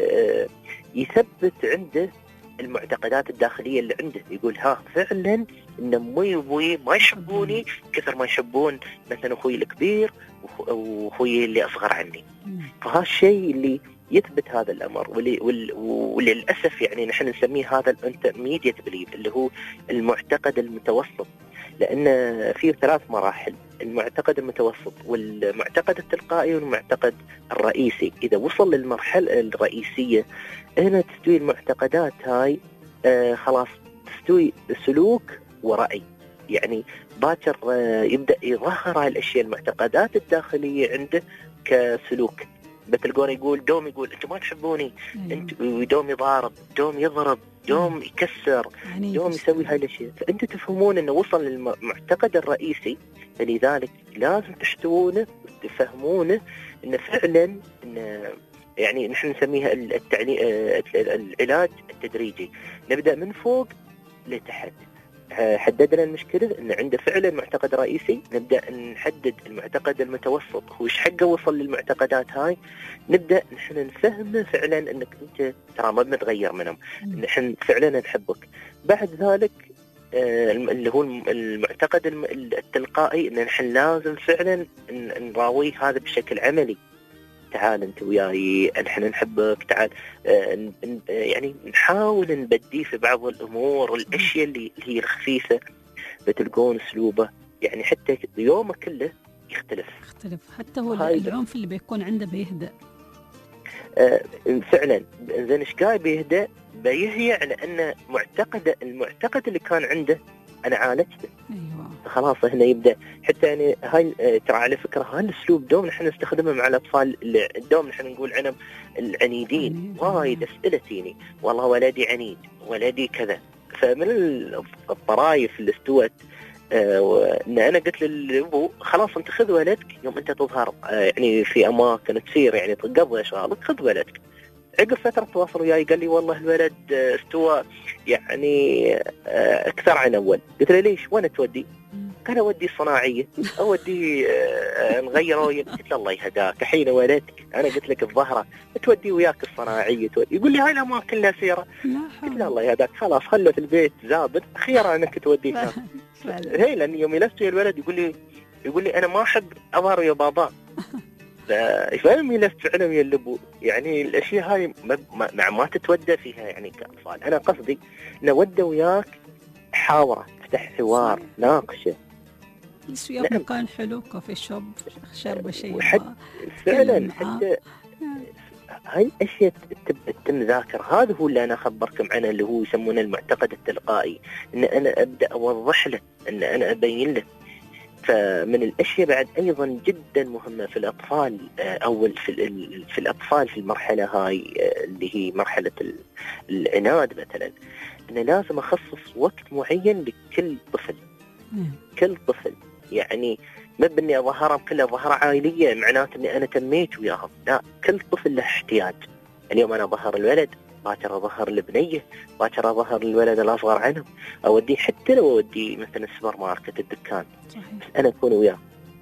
يثبت عنده المعتقدات الداخلية اللي عنده، يقول ها فعلا إن أمي وأبوي ما يحبوني كثر ما يحبون مثلا أخوي الكبير وأخوي اللي أصغر عني. فهالشيء اللي يثبت هذا الأمر، وللأسف يعني نحن نسميه هذا الانترميديت بليف اللي هو المعتقد المتوسط، لأن فيه ثلاث مراحل: المعتقد المتوسط والمعتقد التلقائي والمعتقد الرئيسي. إذا وصل للمرحلة الرئيسية هنا تستوي المعتقدات هاي آه خلاص تستوي سلوك ورأي، يعني باكر آه يبدأ يظهر هاي الأشياء المعتقدات الداخلية عنده كسلوك. بتلقونه يقول دوم يقول انتم ما تحبوني، انت دوم يضارب، دوم يضرب، دوم يكسر، دوم يسوي هاي الاشياء. فانتم تفهمون انه وصل للمعتقد الرئيسي، فلذلك لازم تحتوونه وتفهمونه انه فعلا انه يعني نحن نسميها التعلي... العلاج التدريجي، نبدا من فوق لتحت. حددنا المشكلة إن عنده فعلا معتقد رئيسي، نبدأ نحدد المعتقد المتوسط هو إيش حقه وصل للمعتقدات هاي، نبدأ نحن نفهمه فعلا إنك أنت ترى ما بنتغير منهم، نحن فعلا نحبك. بعد ذلك آه اللي هو المعتقد التلقائي إن نحن لازم فعلا نراويه هذا بشكل عملي. تعال انت وياي نحن نحبك، تعال آه يعني نحاول نبديه في بعض الامور الاشياء اللي هي الخفيفه، بتلقون اسلوبه يعني حتى يومه كله يختلف يختلف حتى هو العنف اللي بيكون عنده بيهدأ آه فعلا. زين ايش قاعد بيهدأ؟ بيهيأ على ان معتقد المعتقد اللي كان عنده انا عالجته. ايوه خلاص هنا يبدا حتى يعني هاي ترى على فكره هاي الاسلوب دوم نحن نستخدمه مع الاطفال اللي دوم نحن نقول عنهم العنيدين. وايد اسئله تجيني والله ولدي عنيد، ولدي كذا. فمن الطرايف اللي استوت آه ان انا قلت للابو خلاص انت خذ ولدك يوم انت تظهر آه يعني في اماكن تصير يعني تقضي اشغالك، خذ ولدك. عقب فترة تواصل وياي قال لي والله الولد استوى يعني أكثر عن أول. قلت له ليش؟ وين تودي؟ قال أودي صناعية، أودي نغير. قلت له الله يهداك حين ولدك أنا قلت لك الظهرة تودي وياك الصناعية تودي. يقول لي هاي الأماكن لها سيرة. قلت له الله يهداك خلاص خله في البيت زابط، خير أنك تودي هناك. هي لأن يوم يلست الولد يقول لي يقول لي أنا ما أحب أظهر يا بابا. فاهم يلفت فعلا يلبو يعني الاشياء هاي ما, ما, ما تتودى فيها يعني كاطفال. انا قصدي نودى وياك حاوره، افتح حوار، ناقشه. بس وياك نعم. مكان حلو، كوفي شوب، شرب شيء فعلا. حتى هاي الاشياء تتم ذاكر. هذا هو اللي انا اخبركم عنه اللي هو يسمونه المعتقد التلقائي، ان انا ابدا اوضح له، ان انا ابين له. فمن الأشياء بعد أيضا جدا مهمة في الأطفال أو في, في الأطفال في المرحلة هاي اللي هي مرحلة العناد مثلا، أنا لازم أخصص وقت معين لكل طفل. كل طفل يعني ما بني أظهرهم كلها ظهرة عائلية معناته أني أنا تميت وياهم، لا، كل طفل له احتياج. اليوم أنا أظهر الولد، باكر أظهر البنية، باكر أظهر الولد الأصغر عنهم، أوديه حتى لو أوديه مثلا السوبر ماركت الدكان. صحيح. بس أنا أكون وياه.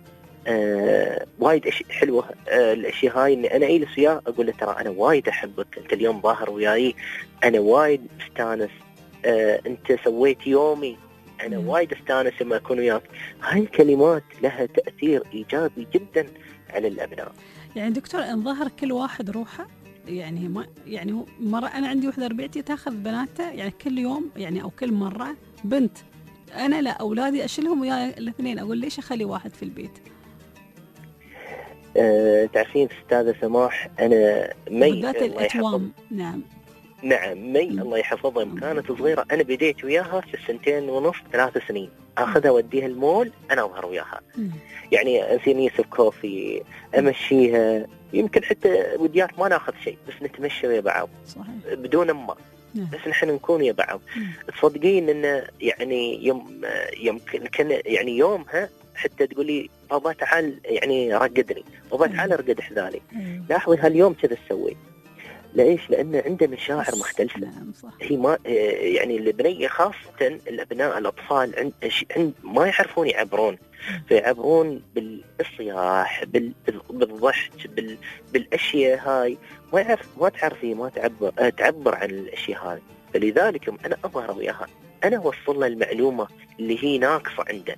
آه وايد أشياء حلوة. آه الأشياء هاي إني أنا أجلس وياه أقول له ترى أنا وايد أحبك، أنت اليوم ظاهر وياي، أنا وايد استانس، آه أنت سويت يومي، أنا مم. وايد استانس لما أكون وياك. هاي الكلمات لها تأثير إيجابي جدا على الأبناء. يعني دكتور إن ظهر كل واحد روحه، يعني ما يعني مرة أنا عندي وحدة ربيعتي تأخذ بناتها يعني كل يوم يعني أو كل مرة بنت، أنا لا أولادي أشيلهم ويا الاثنين، أقول ليش أخلي واحد في البيت؟ أه تعرفين أستاذة سماح، أنا مي بالذات الأتوام. نعم نعم مي الله يحفظها كانت صغيرة، أنا بديت وياها في السنتين ونص ثلاث سنين، أخذها وديها المول أنا أظهر وياها. مم. يعني نصير نيسف كوفي، أمشيها، يمكن حتى وديات ما ناخذ شيء بس نتمشى ويا بعض. صحيح. بدون ما نعم. بس نحن نكون ويا بعض. تصدقين إنه يعني يوم يمكن كان يعني يومها حتى تقول لي بابا تعال يعني رقدني، بابا تعال ارقد حذالي. لاحظي هاليوم كذا تسوي. ليش؟ لأن عنده مشاعر مختلفة. نعم صح. هي ما يعني البنية خاصة الأبناء الأطفال عند عند ما يعرفون يعبرون، فيعبرون بالصياح، بال بالضحك، بال بالأشياء هاي، ما يعرف ما تعرفي ما تعبر تعبر عن الأشياء هاي. فلذلك أنا أظهر وياها، أنا أوصل له المعلومة اللي هي ناقصة عنده.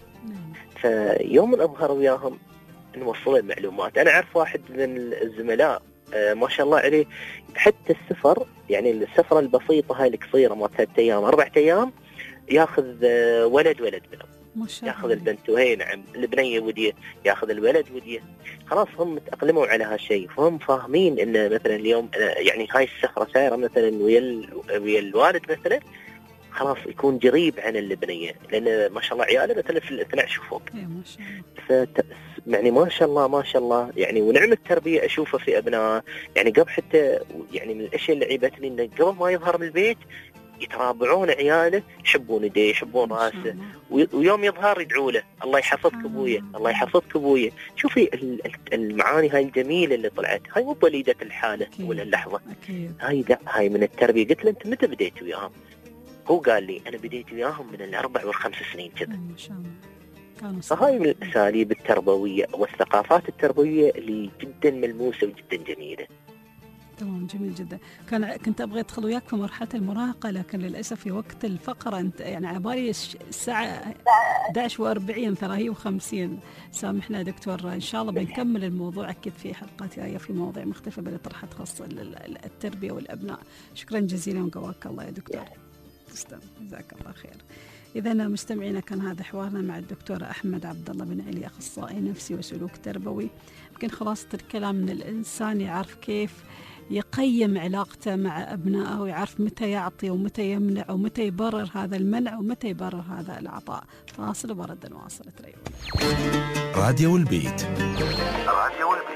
فيوم الأظهر وياهم نوصل المعلومات. أنا أعرف واحد من الزملاء آه ما شاء الله عليه، حتى السفر يعني السفرة البسيطة هاي القصيرة ما ثلاث أيام أربعة أيام ياخذ آه ولد ولد منهم، ما شاء الله. ياخذ البنت وهي نعم البنية وديه، ياخذ الولد وديه. خلاص هم تأقلموا على هالشيء، فهم فاهمين إن مثلا اليوم يعني هاي السفرة سايرة مثلا ويا ويا الوالد مثلا، خلاص يكون قريب عن البنية، لأن ما شاء الله عياله مثلا في الاثنى عشر فوق. ما شاء الله. فت... يعني ما شاء الله ما شاء الله يعني، ونعم التربية أشوفها في أبناء. يعني قبل حتى يعني من الأشياء اللي عيبتني إنه قبل ما يظهر من البيت يترابعون عياله، يحبون يديه يحبون راسه، ويوم يظهر يدعوا له الله يحفظك أبويا الله يحفظك أبويا. شوفي المعاني هاي الجميلة اللي طلعت، هاي مو وليدة الحالة ولا اللحظة. أكيد. هاي لا هاي من التربية. قلت له أنت متى بديت وياهم؟ هو قال لي أنا بديت وياهم من الأربع والخمس سنين كذا. ما شاء الله. فهاي من الأساليب التربوية والثقافات التربوية اللي جدا ملموسة وجدا جميلة. تمام جميل جدا. كان كنت أبغى أدخل وياك في مرحلة المراهقة، لكن للأسف في وقت الفقرة أنت يعني عبالي الساعة أحد عشر وأربعين ترى هي وخمسين. سامحنا دكتور، إن شاء الله بنكمل الموضوع أكيد في حلقات جاية في مواضيع مختلفة بنطرحها تخص التربية والأبناء. شكرا جزيلا وقواك الله يا دكتور. تسلم جزاك الله خير. إذا مستمعينا كان هذا حوارنا مع الدكتور أحمد عبد الله بن علي، أخصائي نفسي وسلوك تربوي. يمكن خلاصة الكلام من الإنسان يعرف كيف يقيم علاقته مع أبنائه، ويعرف متى يعطي ومتى يمنع ومتى يبرر هذا المنع ومتى يبرر هذا العطاء. فاصل وبرد نواصل. راديو البيت. راديو البيت.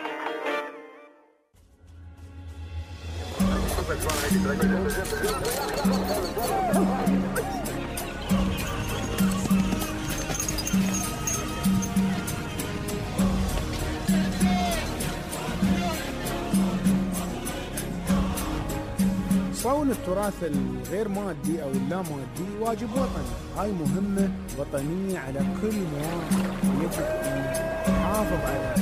صون التراث الغير مادي أو اللا مادي واجب وطني، هاي مهمة وطنية على كل مواطن، يجب أن نحافظ على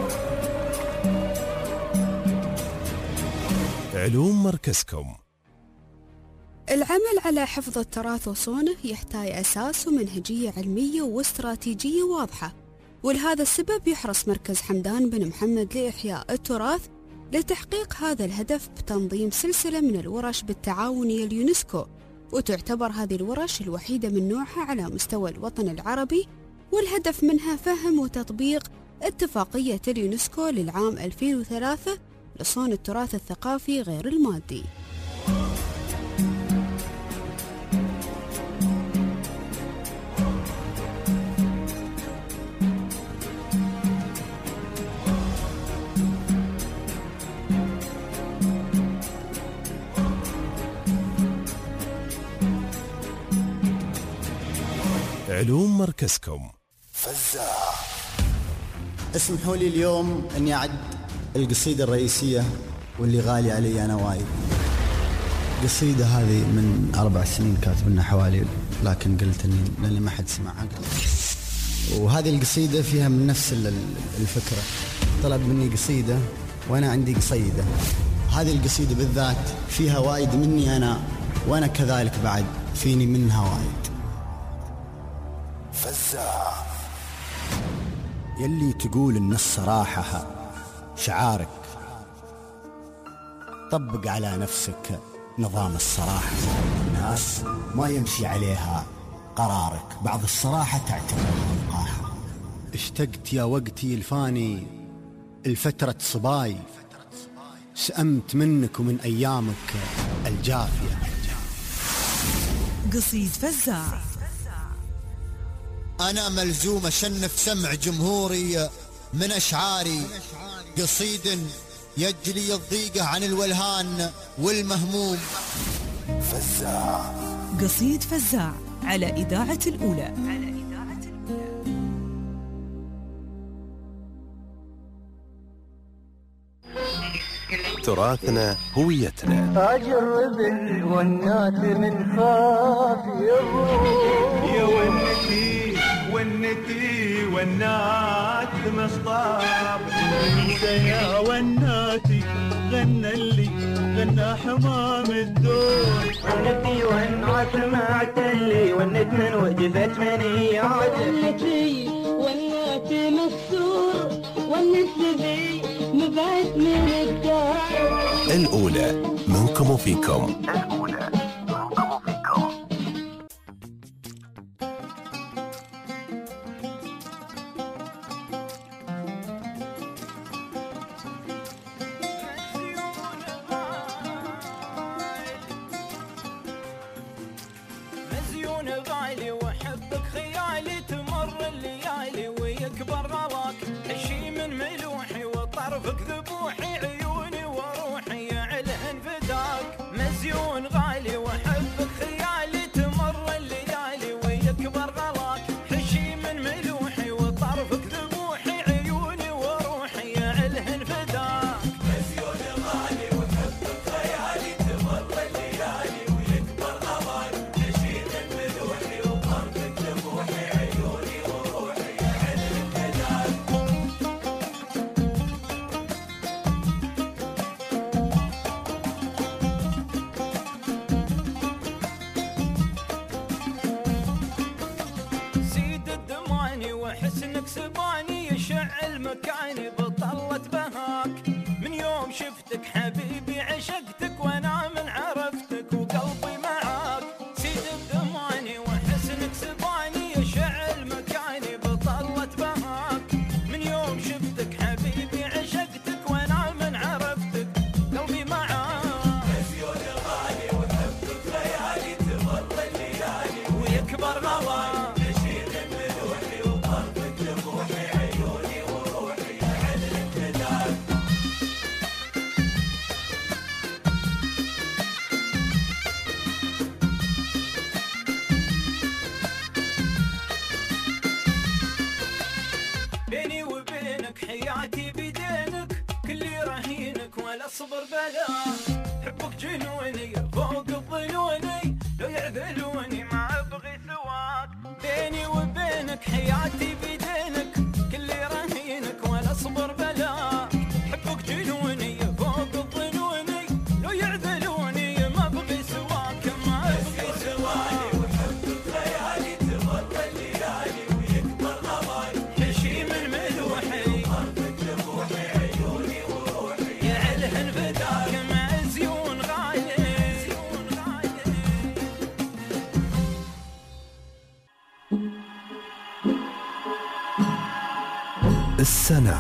علوم مركزكم. العمل على حفظ التراث وصونه يحتاج أساس ومنهجية علمية واستراتيجية واضحة، ولهذا السبب يحرص مركز حمدان بن محمد لإحياء التراث لتحقيق هذا الهدف بتنظيم سلسلة من الورش بالتعاون ويا اليونسكو، وتعتبر هذه الورش الوحيدة من نوعها على مستوى الوطن العربي، والهدف منها فهم وتطبيق اتفاقية اليونسكو للعام ألفين وثلاثة لصون التراث الثقافي غير المادي. علوم مركزكم. فزاع. اسمحوا لي اليوم أني أعد القصيدة الرئيسية واللي غالي علي أنا وايد. قصيدة هذه من أربع سنين كاتبنا حوالي، لكن قلت أني لأني ما حد سمعها. وهذه القصيدة فيها من نفس الفكرة، طلب مني قصيدة وأنا عندي قصيدة. هذه القصيدة بالذات فيها وايد مني أنا، وأنا كذلك بعد فيني منها وايد. فزاع. يلي تقول ان الصراحة شعارك، طبق على نفسك نظام الصراحة. الناس ما يمشي عليها قرارك، بعض الصراحة تعتبرها وقاحة. اشتقت يا وقتي الفاني الفترة صباي سأمت منك ومن أيامك الجافية. قصيد فزاع. أنا ملزوم أشنف سمع جمهوري من أشعاري، قصيد يجلي الضيقة عن الولهان والمهموم. فزاع. قصيد فزاع على إذاعة الأولى. تراثنا هويتنا. أجرب الونات من خاف يروح، يا ونتي ونتي ونات مصطاب، انت يا وناتي غنى اللي غنى حمام الدور. ونتي ونات سمعت اللي ونت من وقفت منيات. ونتي وناتي مسور ونت لي مبعد من الدار. الأولى منكم وفيكم. الأولى منكم وفيكم. مزيون غالي وحبك خيالي، تمر الليالي ويكبر غلاك، حشي من ملوحي وطرفك ذبوحي، عيوني وروحي علهن فداك. مزيون غالي وحبك خيالي، تمر الليالي ويكبر غلاك، حشي من ملوحي وطرفك ذبوحي، عيوني وروحي علهن فداك. مزيون غالي وحبك خيالي، تمر الليالي ويكبر غلاك، حشي من ملوحي وطرفك ذبوحي، عيوني وروحي علهن فداك. سيد الدماني وحسنك سباني، يشعل مكاني بطلة بهاك. من يوم شفتك حبيبي عشقتك، وانا من عرفتك وقلبي معاك. سيد الدماني وحسنك سباني، يشعل مكاني بطلة بهاك. من يوم شفتك حبيبي عشقتك، وانا من عرفتك قلبي معاك. مزيون غالي وحبك خيالي، تمر الليالي ويكبر غلاك، بيني وبينك حياتي بيدينك، كلي رهينك ولا صبر بلا. حبك جنوني فوق الظنوني، لو يعذلوني ما ابغي سواك. بيني وبينك حياتي بيدينك، كلي رهينك ولا صبر بلا. حبك جنوني فوق الظنوني، لو يعذلوني ما ابغي سواك، ما ابغي سواك. وحبك خيالي، تمر الليالي ويكبر غلاي، حشي من ملوحي وطرفك ذبوحي، عيوني وروحي يعلهن فداك. مزيون غالي. السنة.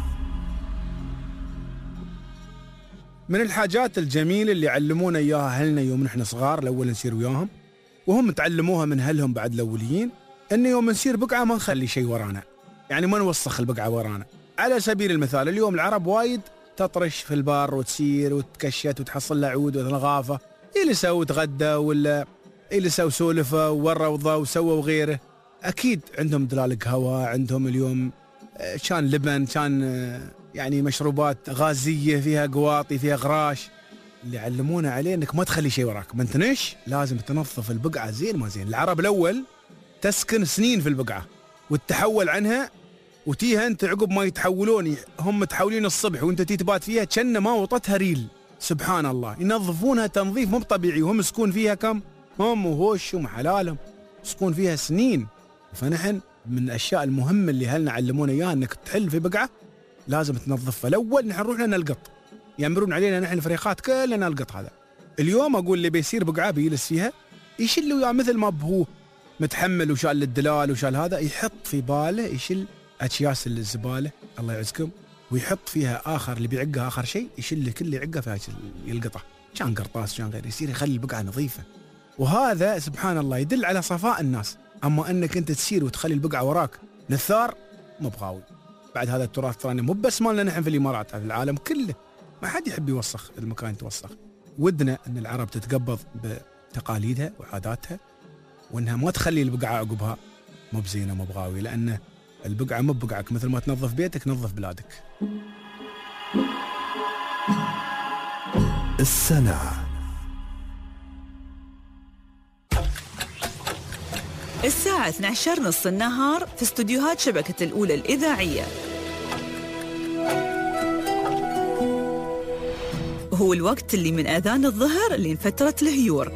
من الحاجات الجميلة اللي علمونا إياها أهلنا يوم نحن صغار، الأول نسير وياهم وهم تعلموها من أهلهم بعد الأوليين، إن يوم نسير بقعة ما نخلي شيء ورانا، يعني ما نوسخ البقعة ورانا. على سبيل المثال اليوم العرب وايد تطرش في البار وتسير وتكشت وتحصل لها عود وثلغافة، اللي سووا تغدى ولا اللي سووا سولفة ووروا وسووا وغيره. أكيد عندهم دلال قهوة، عندهم اليوم كان لبن، كان يعني مشروبات غازية فيها قواطي فيها غراش. اللي علمونا عليه انك ما تخلي شيء وراك، ما تنش لازم تنظف البقعة زين ما زين. العرب الأول تسكن سنين في البقعة وتتحول عنها، وتيها انت عقب ما يتحولون هم متحولين الصبح وانت تتبات فيها كأن ما وطتها ريل. سبحان الله، ينظفونها تنظيف مو طبيعي، وهم يسكون فيها كم؟ هم وهوشهم وحلالهم يسكون فيها سنين. فنحن من الأشياء المهمة اللي هلنا علمونا إياها انك تحل في بقعة لازم تنظفها. الأول نحن نروح لنا القط، يمرون علينا نحن الفريقات كلنا القط. هذا اليوم أقول اللي بيصير بقعة بيجلس فيها يشل وياه مثل ما بهو متحمل وشال الدلال وشال هذا، يحط في باله يشل أكياس الزبالة الله يعزكم ويحط فيها آخر اللي بيعقها آخر شيء، يشيل كل اللي يعقه فيها يلقطه، كان قرطاس كان غير، يصير يخلي البقعة نظيفة. وهذا سبحان الله يدل على صفاء الناس. أما أنك أنت تسير وتخلي البقعة وراك نثار، مو بغاوي. بعد هذا التراث ترى مو بس مالنا نحن في الإمارات، في العالم كله ما حد يحب يوسخ المكان يتوسخ. ودنا أن العرب تتقبض بتقاليدها وعاداتها، وأنها ما تخلي البقعة عقبها مو بزينة مو بغاوي، لأن البقعة مو بقعك، مثل ما تنظف بيتك نظف بلادك. السنة الساعة اثني عشر نص النهار في استوديوهات شبكة الأولى الإذاعية. هو الوقت اللي من أذان الظهر لين فترة الهيور.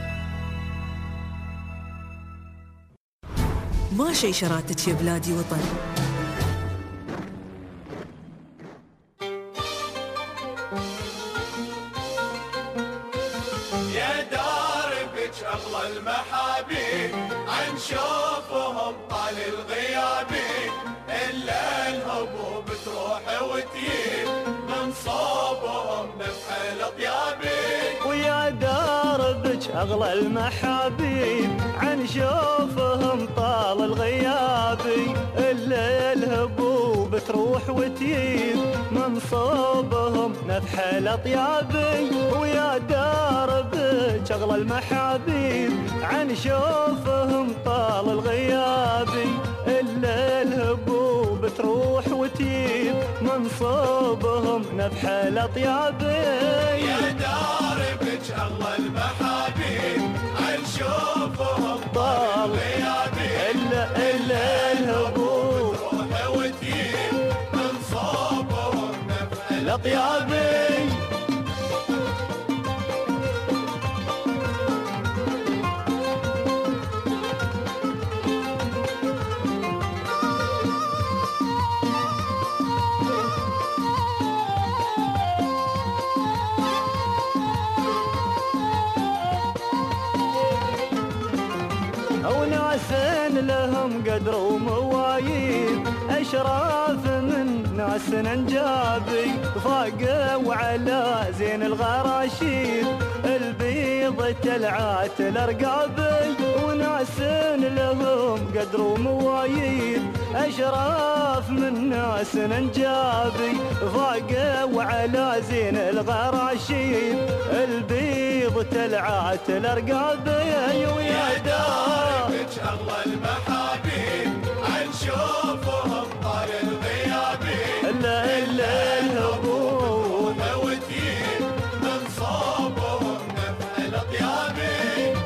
ما شي شراتك يا بلادي وطن. يا داربك أغلى المحابيب عن شوفهم طال الغيابي، إلا الهبوب تروح وتجيب من صوبهم نفح الأطيابي. ويا داربك أغلى المحابيب عن شوفهم طال الغيابي، إلا الهبوب تروح وتجيب من صوبهم نفح الأطيابي. ويا داربك أغلى المحابيب عن شوفهم طال الغيابي، إلا الهبوب تروح وتجيب من صوبهم نفح الأطيابي. يا داربك أغلى المحابيب عن شوفهم طال الغيابي، إلا إلا الهبوب تروح وتجيب من صوبهم نفح الأطيابي. لهم قدر وموايب، أشراف من ناس نجابي، فاقوا على زين الغراشيب، البيض تلعات الأرقابي. وناس لهم قدر وموايب، أشراف من ناس نجابي، فاقوا على زين الغراشيب، البيض تلعات الأرقابي. ويا داربك أغلى المحابيب عن شوفهم طال الغيابي، إلا إلا الهبوب وتجيب من صوبهم نفح الأطيابي.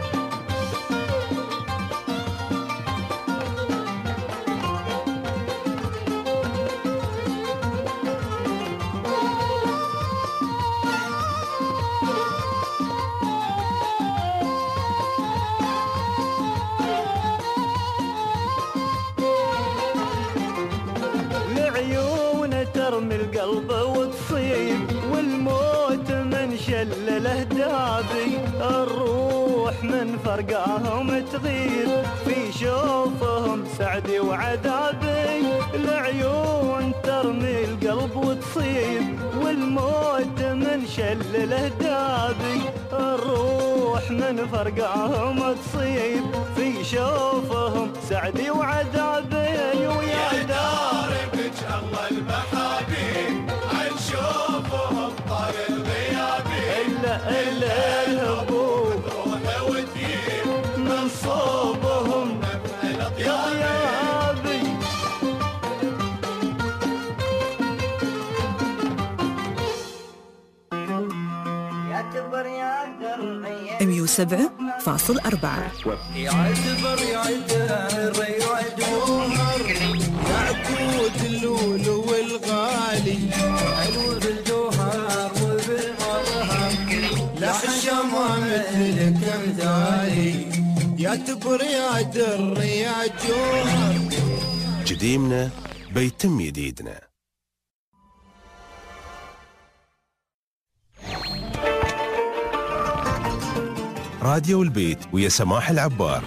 ترمي القلب وتصيب، والموت من شل الاهدابي، الروح من فرقاهم تغيب، في شوفهم سعدي وعذابي. العيون ترمي القلب وتصيب، والموت من شل الاهدابي، الروح من فرقاهم تصيب، في شوفهم سعدي وعذابي. ويا داربك أغلى المحابيب عن شوفهم طال الغيابي، إلا إلا الهبوب تروح وتجيب من صوبهم نفح الأطيابي. مية وسبعة فاصل أربعة. يعتبر يعتبر يعتبر يعقود اللول والغالي، حلو بالجوهر وبالمظهر، لحشمه مثلك امثالي، يعتبر يا در يا جوهر. جديمنا بيتم جديدنا. راديو البيت ويا سماح العبار.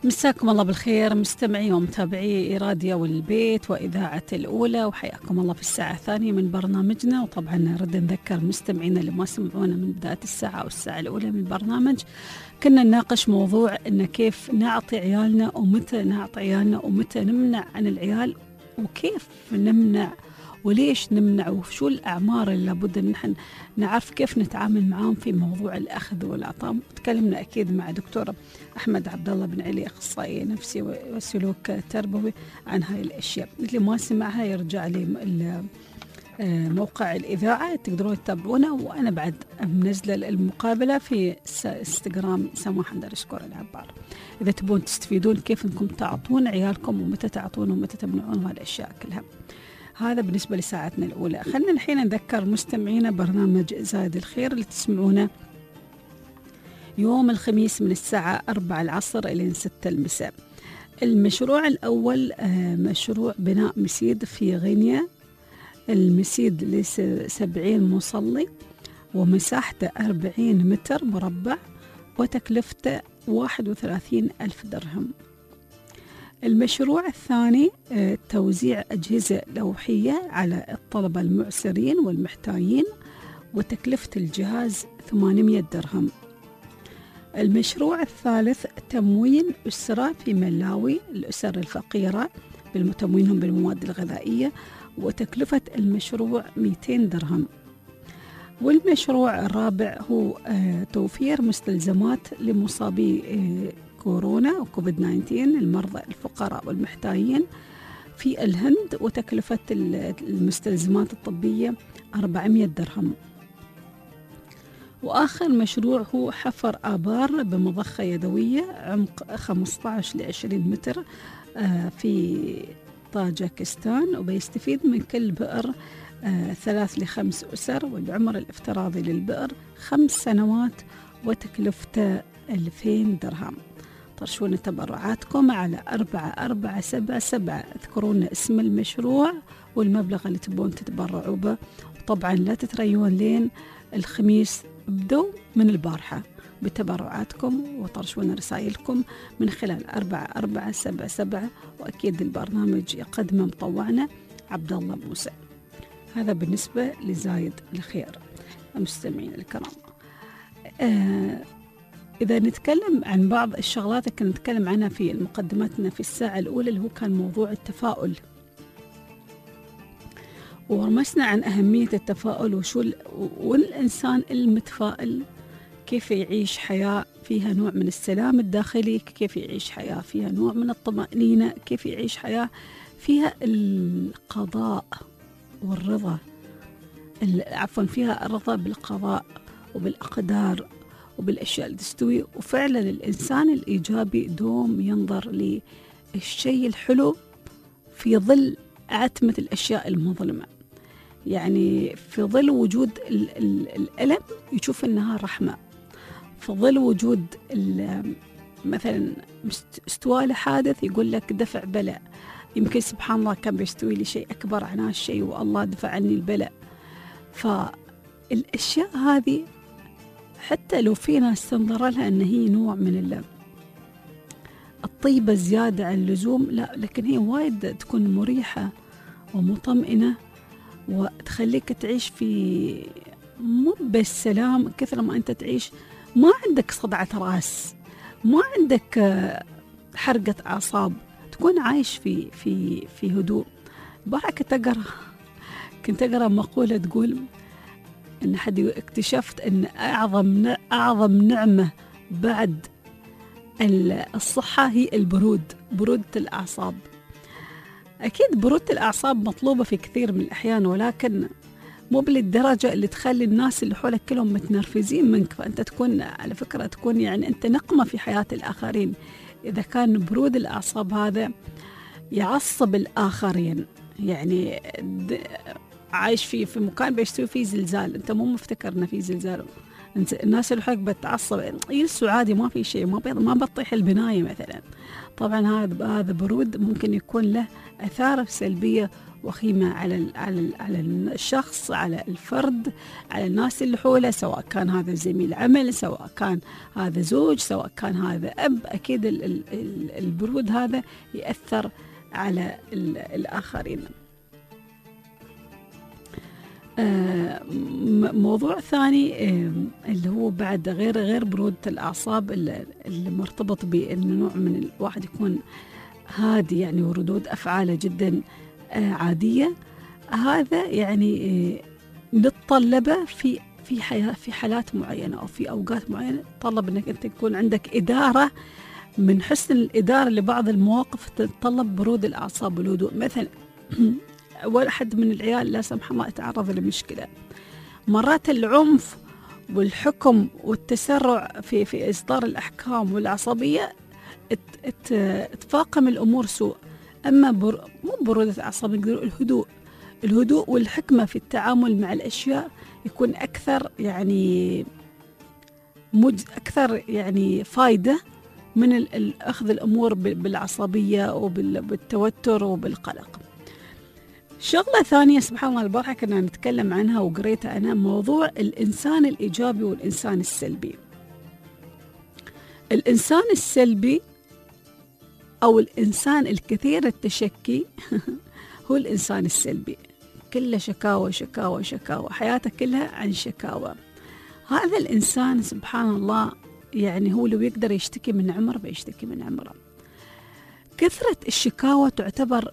مساكم الله بالخير مستمعي ومتابعي إيراديا والبيت وإذاعة الأولى، وحياكم الله في الساعة الثانية من برنامجنا. وطبعا نرد نذكر مستمعينا اللي ما سمعونا من بداية الساعة أو الساعة الأولى من البرنامج، كنا نناقش موضوع إن كيف نعطي عيالنا ومتى نعطي عيالنا ومتى نمنع عن العيال وكيف نمنع وليش نمنع وشو الأعمار اللي لابد أن نحن نعرف كيف نتعامل معهم في موضوع الأخذ والعطاء. تكلمنا أكيد مع دكتور أحمد عبد الله بن علي أخصائي نفسي وسلوك تربوي عن هاي الأشياء. اللي ما سمعها يرجع لي موقع الإذاعة تقدرون تتابعونا، وأنا بعد منزله المقابلة في انستغرام سماح اندرسكور العبار. إذا تبون تستفيدون كيف أنكم تعطون عيالكم ومتى تعطون ومتى تمنعون هالأشياء كلها. هذا بالنسبة لساعتنا الأولى. خلينا الحين نذكر مستمعينا برنامج زايد الخير اللي تسمعونه يوم الخميس من الساعة أربعة العصر إلى ستة المساء. المشروع الأول مشروع بناء مسجد في غينيا. المسجد لسبعين مصلي ومساحته أربعين متر مربع وتكلفته واحد وثلاثين ألف درهم. المشروع الثاني توزيع أجهزة لوحية على الطلبة المعسرين والمحتاجين وتكلفة الجهاز ثمانمائة درهم. المشروع الثالث تموين أسرة في ملاوي الأسر الفقيرة بالمتموينهم بالمواد الغذائية وتكلفة المشروع مئتين درهم. والمشروع الرابع هو توفير مستلزمات لمصابي كورونا وكوفيد تسعة عشر المرضى الفقراء والمحتاجين في الهند وتكلفة المستلزمات الطبية أربعمائة درهم. وآخر مشروع هو حفر آبار بمضخة يدوية عمق خمسة عشر إلى عشرين متر في طاجكستان، وبيستفيد من كل بئر ثلاث لخمس أسر، والعمر الافتراضي للبئر خمس سنوات وتكلفته ألفين درهم. طرشون تبرعاتكم على أربعة أربعة سبعة سبعة، اذكرون اسم المشروع والمبلغ اللي تبون تتبرعوا به. وطبعا لا تتريون لين الخميس، ابدوا من البارحة بتبرعاتكم وطرشون رسائلكم من خلال أربعة أربعة سبعة سبعة، وأكيد البرنامج يقدمه مطوعنا عبد الله موسى. هذا بالنسبة لزايد الخير. المستمعين الكرام، آه إذا نتكلم عن بعض الشغلات اللي نتكلم عنها في مقدمتنا في الساعة الأولى اللي هو كان موضوع التفاؤل، ورمسنا عن أهمية التفاؤل وشو والإنسان المتفائل كيف يعيش حياة فيها نوع من السلام الداخلي، كيف يعيش حياة فيها نوع من الطمأنينة، كيف يعيش حياة فيها القضاء والرضا، عفوا فيها الرضا بالقضاء وبالأقدار وبالأشياء اللي تستوي. وفعلا الإنسان الإيجابي دوم ينظر للشيء الحلو في ظل عتمة الأشياء المظلمة، يعني في ظل وجود ال ال الألم يشوف أنها رحمة، في ظل وجود مثلا استواء لحادث يقول لك دفع بلاء، يمكن سبحان الله كان بيستوي لي شيء أكبر عن هالشيء والله دفع عني البلاء. فالأشياء هذه حتى لو في ناس تنظر لها أن هي نوع من الطيبة زيادة عن اللزوم، لا، لكن هي وايد تكون مريحة ومطمئنة وتخليك تعيش في مو بالسلام كثر ما أنت تعيش ما عندك صدعة رأس، ما عندك حرقة أعصاب، تكون عايش في في في هدوء. بارح كنت أقرأ كنت أقرأ مقولة تقول إن حد اكتشفت إن أعظم أعظم نعمة بعد الصحة هي البرود، برودة الأعصاب. أكيد برودة الأعصاب مطلوبة في كثير من الأحيان، ولكن مو بالدرجة اللي تخلي الناس اللي حولك كلهم متنرفزين منك، فأنت تكون على فكرة تكون يعني أنت نقمة في حياة الآخرين. إذا كان برود الأعصاب هذا يعصب الآخرين، يعني عايش في في مكان بيستوي فيه زلزال، أنت مو مفتكر إنه في زلزال، أنت الناس اللي حولك بتعصب، يلسوا عادي ما في شيء، ما ما بتطيح البناية مثلا. طبعا هذا هذا برود ممكن يكون له آثار سلبية وخيمة على على على الشخص، على الفرد، على الناس اللي حوله، سواء كان هذا زميل عمل، سواء كان هذا زوج، سواء كان هذا أب. أكيد البرود هذا يأثر على الآخرين. موضوع ثاني اللي هو بعد غير غير برودة الأعصاب اللي مرتبط بأنه نوع من الواحد يكون هادي يعني وردود أفعاله جدا عادية، هذا يعني نتطلبه في في حياة في حالات معينة أو في أوقات معينة، طلب أنك أنت يكون عندك إدارة من حسن الإدارة لبعض المواقف تتطلب برود الأعصاب والهدوء. مثلا واحد من العيال لا سمح الله تعرض لمشكلة، مرات العنف والحكم والتسرع في في إصدار الأحكام والعصبية تفاقم الأمور سوء. أما بر... مو برودة أعصاب، نقدر الهدوء الهدوء والحكمة في التعامل مع الأشياء يكون أكثر يعني مج... أكثر يعني فايدة من أخذ الأمور بالعصبية وبالتوتر وبالقلق. شغلة ثانية سبحان الله البارحة كنا نتكلم عنها وقريت عنها، موضوع الإنسان الإيجابي والإنسان السلبي. الإنسان السلبي أو الإنسان الكثير التشكي هو الإنسان السلبي، كله شكاوى شكاوى شكاوى، حياته كلها عن شكاوى. هذا الإنسان سبحان الله يعني هو لو يقدر يشتكي من عمر بيشتكي من عمره. كثرة الشكاوى تعتبر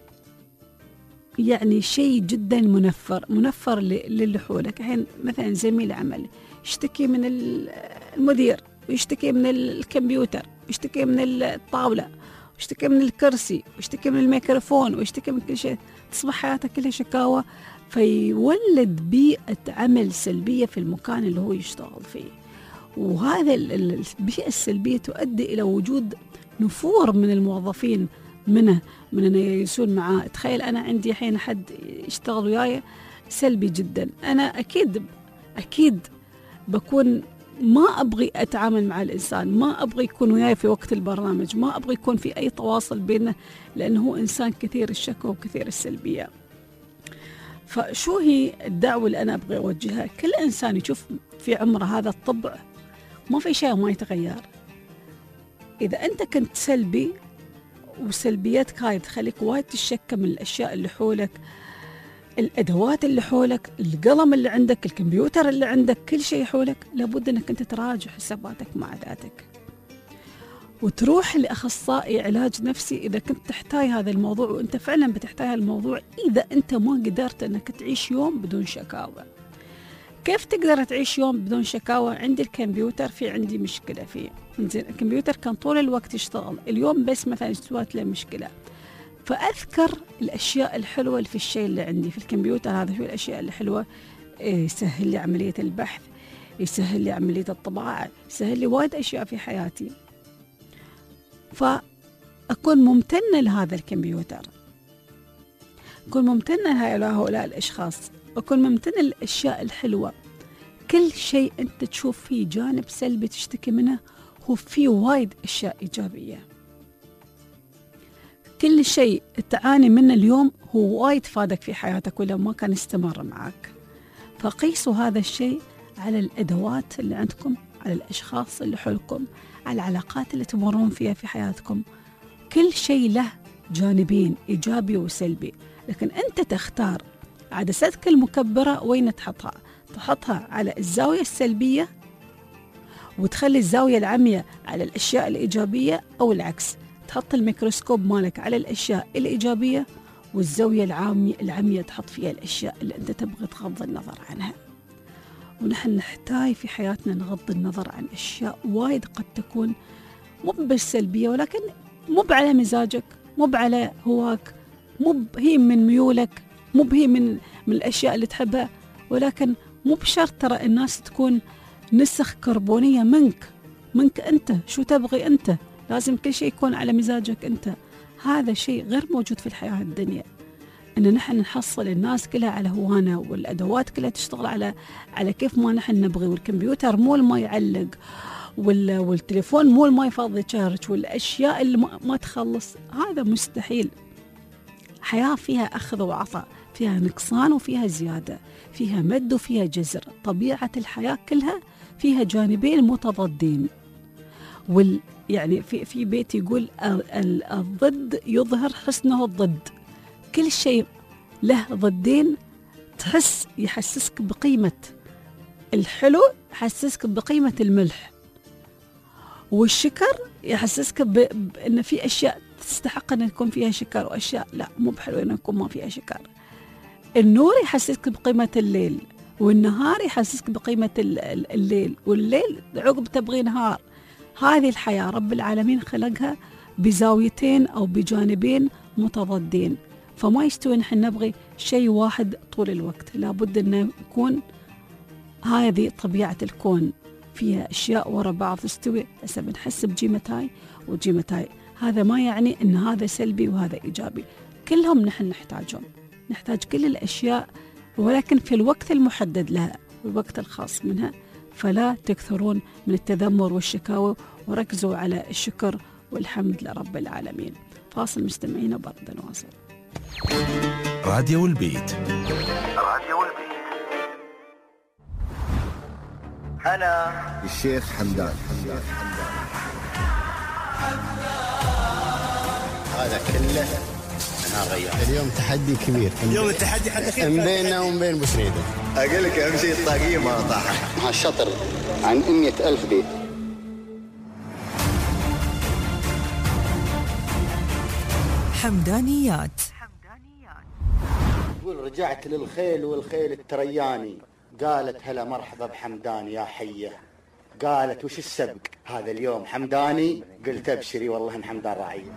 يعني شيء جدا منفر منفر للي حولك. الحين مثلا زميل عمل يشتكي من المدير، ويشتكي من الكمبيوتر، ويشتكي من الطاولة، ويشتكي من الكرسي، ويشتكي من الميكروفون، ويشتكي من كل شيء. تصبح حياته كلها شكاوى، فيولد بيئة عمل سلبية في المكان اللي هو يشتغل فيه. وهذا البيئة السلبية تؤدي إلى وجود نفور من الموظفين منه من أن يجلسون معاه. تخيل أنا عندي حين حد يشتغل وياي سلبي جدا، أنا أكيد أكيد بكون ما أبغي أتعامل مع الإنسان، ما أبغي يكون وياي في وقت البرنامج، ما أبغي يكون في أي تواصل بيننا، لأنه هو إنسان كثير الشكوى وكثير السلبية. فشو هي الدعوة اللي أنا أبغي أوجهها؟ كل إنسان يشوف في عمره هذا الطبع ما في شيء ما يتغير. إذا أنت كنت سلبي وسلبيتك هاي تخليك وايد تشكى من الأشياء اللي حولك، الأدوات اللي حولك، القلم اللي عندك، الكمبيوتر اللي عندك، كل شيء حولك، لابد أنك أنت تراجع حساباتك مع ذاتك وتروح لأخصائي علاج نفسي إذا كنت تحتاج هذا الموضوع، وأنت فعلا بتحتاج هذا الموضوع. إذا أنت ما قدرت أنك تعيش يوم بدون شكاوى، كيف تقدر تعيش يوم بدون شكاوى؟ عندي الكمبيوتر في عندي مشكلة فيه، زين الكمبيوتر كان طول الوقت يشتغل، اليوم بس مثلا سوات له مشكلة، فأذكر الأشياء الحلوة اللي في الشيء اللي عندي في الكمبيوتر. هذا هو الأشياء الحلوة، يسهل لي عملية البحث، يسهل لي عملية الطباعة، يسهل لي وايد أشياء في حياتي. فأكون ممتنة لهذا الكمبيوتر، أكون ممتنة لهؤلاء الأشخاص، أكون ممتنة للأشياء الحلوة. كل شيء أنت تشوف فيه جانب سلبي تشتكي منه، هو فيه وايد أشياء إيجابية. كل شيء تعاني منه اليوم هو وايد فادك في حياتك ولا ما كان استمر معك. فقيسوا هذا الشيء على الأدوات اللي عندكم، على الأشخاص اللي حولكم، على العلاقات اللي تمرون فيها في حياتكم. كل شيء له جانبين إيجابي وسلبي، لكن أنت تختار عدستك المكبرة وين تحطها. تحطها على الزاوية السلبية وتخلي الزاوية العمياء على الأشياء الإيجابية، أو العكس تحط الميكروسكوب مالك على الأشياء الإيجابية والزاوية العامية العمياء تحط فيها الأشياء اللي أنت تبغي تغض النظر عنها. ونحن نحتاج في حياتنا نغض النظر عن أشياء وايد قد تكون مو بالسلبية، ولكن مو على مزاجك، مو على هواك، مو هي من ميولك، مو هي من من الأشياء اللي تحبها، ولكن مو بشرط ترى الناس تكون نسخ كربونية منك منك أنت. شو تبغي أنت؟ لازم كل شيء يكون على مزاجك أنت. هذا شيء غير موجود في الحياة الدنيا، إن نحن نحصل الناس كلها على هوانا، والأدوات كلها تشتغل على على كيف ما نحن نبغي، والكمبيوتر مو ما يعلق، والتليفون مو ما يفضي شارج، والأشياء اللي ما, ما تخلص. هذا مستحيل. حياة فيها أخذ وعطاء، فيها نقصان وفيها زيادة، فيها مد وفيها جزر. طبيعة الحياة كلها فيها جانبين متضادين. وال يعني في في بيت يقول الضد يظهر حسنه الضد. كل شيء له ضدين، تحس يحسسك بقيمة الحلو، يحسسك بقيمة الملح، والشكر يحسسك بأن في أشياء تستحق أن يكون فيها شكر وأشياء لا مو بحلو أن يكون ما فيها شكر. النور يحسسك بقيمة الليل، والنهار يحسسك بقيمة الليل، والليل عقب تبغي نهار. هذه الحياة رب العالمين خلقها بزاويتين أو بجانبين متضادين، فما يستوي نحن نبغي شيء واحد طول الوقت. لابد أن يكون هذه طبيعة الكون، فيها أشياء وراء بعض تستوي، هسه بنحس بجيمة هاي وجيمة هاي. هذا ما يعني أن هذا سلبي وهذا إيجابي، كلهم نحن نحتاجهم، نحتاج كل الأشياء، ولكن في الوقت المحدد لها والوقت الخاص منها. فلا تكثرون من التذمر والشكاوى، وركزوا على الشكر والحمد لرب العالمين. فاصل مستمعين وبعد نواصل. راديو البيت. راديو البيت. أنا الشيخ حمدان. هذا كله أنا غير. اليوم تحدي كبير. اليوم التحدي حتى من بيننا ومن بين بوسنيدة. أقول لك أهم شيء الطاقية ما طاحت. مع الشطر عن مئة ألف بيت. حمدانيات. تقول رجعت للخيل والخيل الترياني، قالت هلا مرحبا بحمدان يا حيه. قالت وش السبق هذا اليوم حمداني؟ قلت ابشري والله ان حمدان راعيه.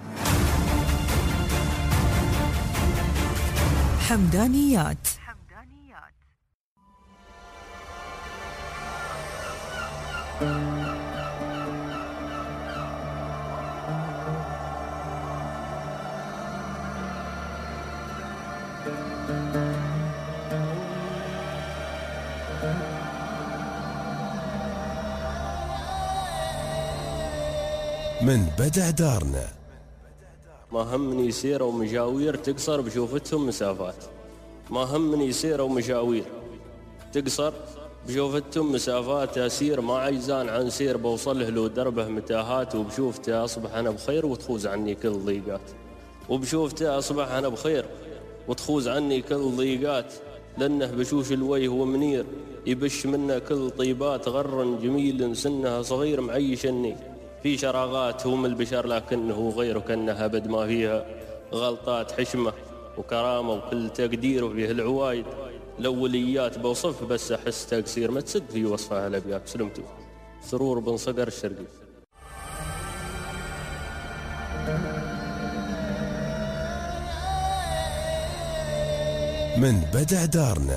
حمدانيات. من بدع دارنا. ما همني سيرة ومجاوير تقصر بشوفتهم مسافات، ما همني سيرة ومجاوير تقصر بشوفتهم مسافات. أسير ما عجزان عن سير بوصله لو دربه متاهات، وبشوفته أصبح أنا بخير وتخوز عني كل ضيقات، وبشوفته أصبح أنا بخير وتخوز عني كل ضيقات. لأنه بشوش الوجه ومنير يبش منه كل طيبات، غر جميل سنه صغير معيشني في شراغات. هو من البشر لكنه غير، كأنها بد ما فيها غلطات. حشمة وكرامة وكل تقدير وفيه العوايد. الأوليات بوصف بس أحس تقصير، ما تسد في وصفها الأبيات. سلمتوا سرور بن صقر الشرقي. من بدع دارنا.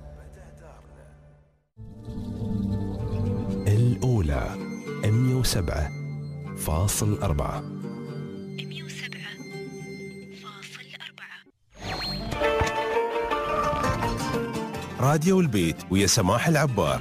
الأولى مئة وسبعة فاصل أربعة. مئة وسبعة فاصل أربعة. راديو البيت ويا سماح العبار.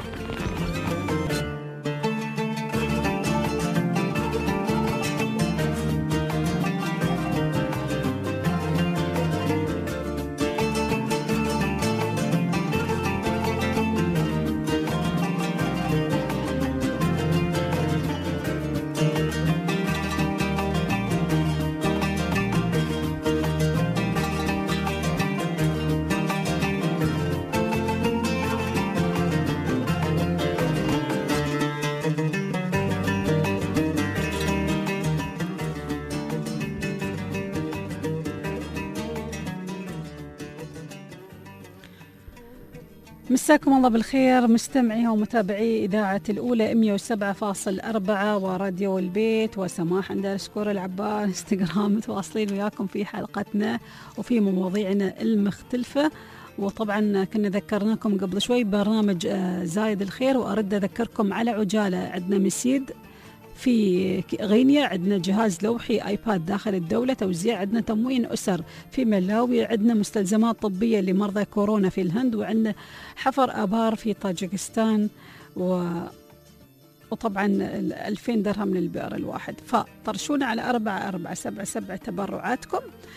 مساكم الله بالخير مستمعي ومتابعي إذاعة الأولى مئة وسبعة فاصل أربعة وراديو البيت وسماح اندرسكور العبار انستغرام. متواصلين وياكم في حلقتنا وفي مواضيعنا المختلفة. وطبعا كنا ذكرناكم قبل شوي برنامج زايد الخير، وأرد أذكركم على عجالة عندنا مسيد في غينيا، عندنا جهاز لوحي ايباد داخل الدولة توزيع، عندنا تموين أسر في ملاوي، عندنا مستلزمات طبية لمرضى كورونا في الهند، وعندنا حفر آبار في طاجكستان، و... وطبعا ألفين درهم للبئر الواحد. فطرشونا على أربعة أربعة سبعة سبعة تبرعاتكم.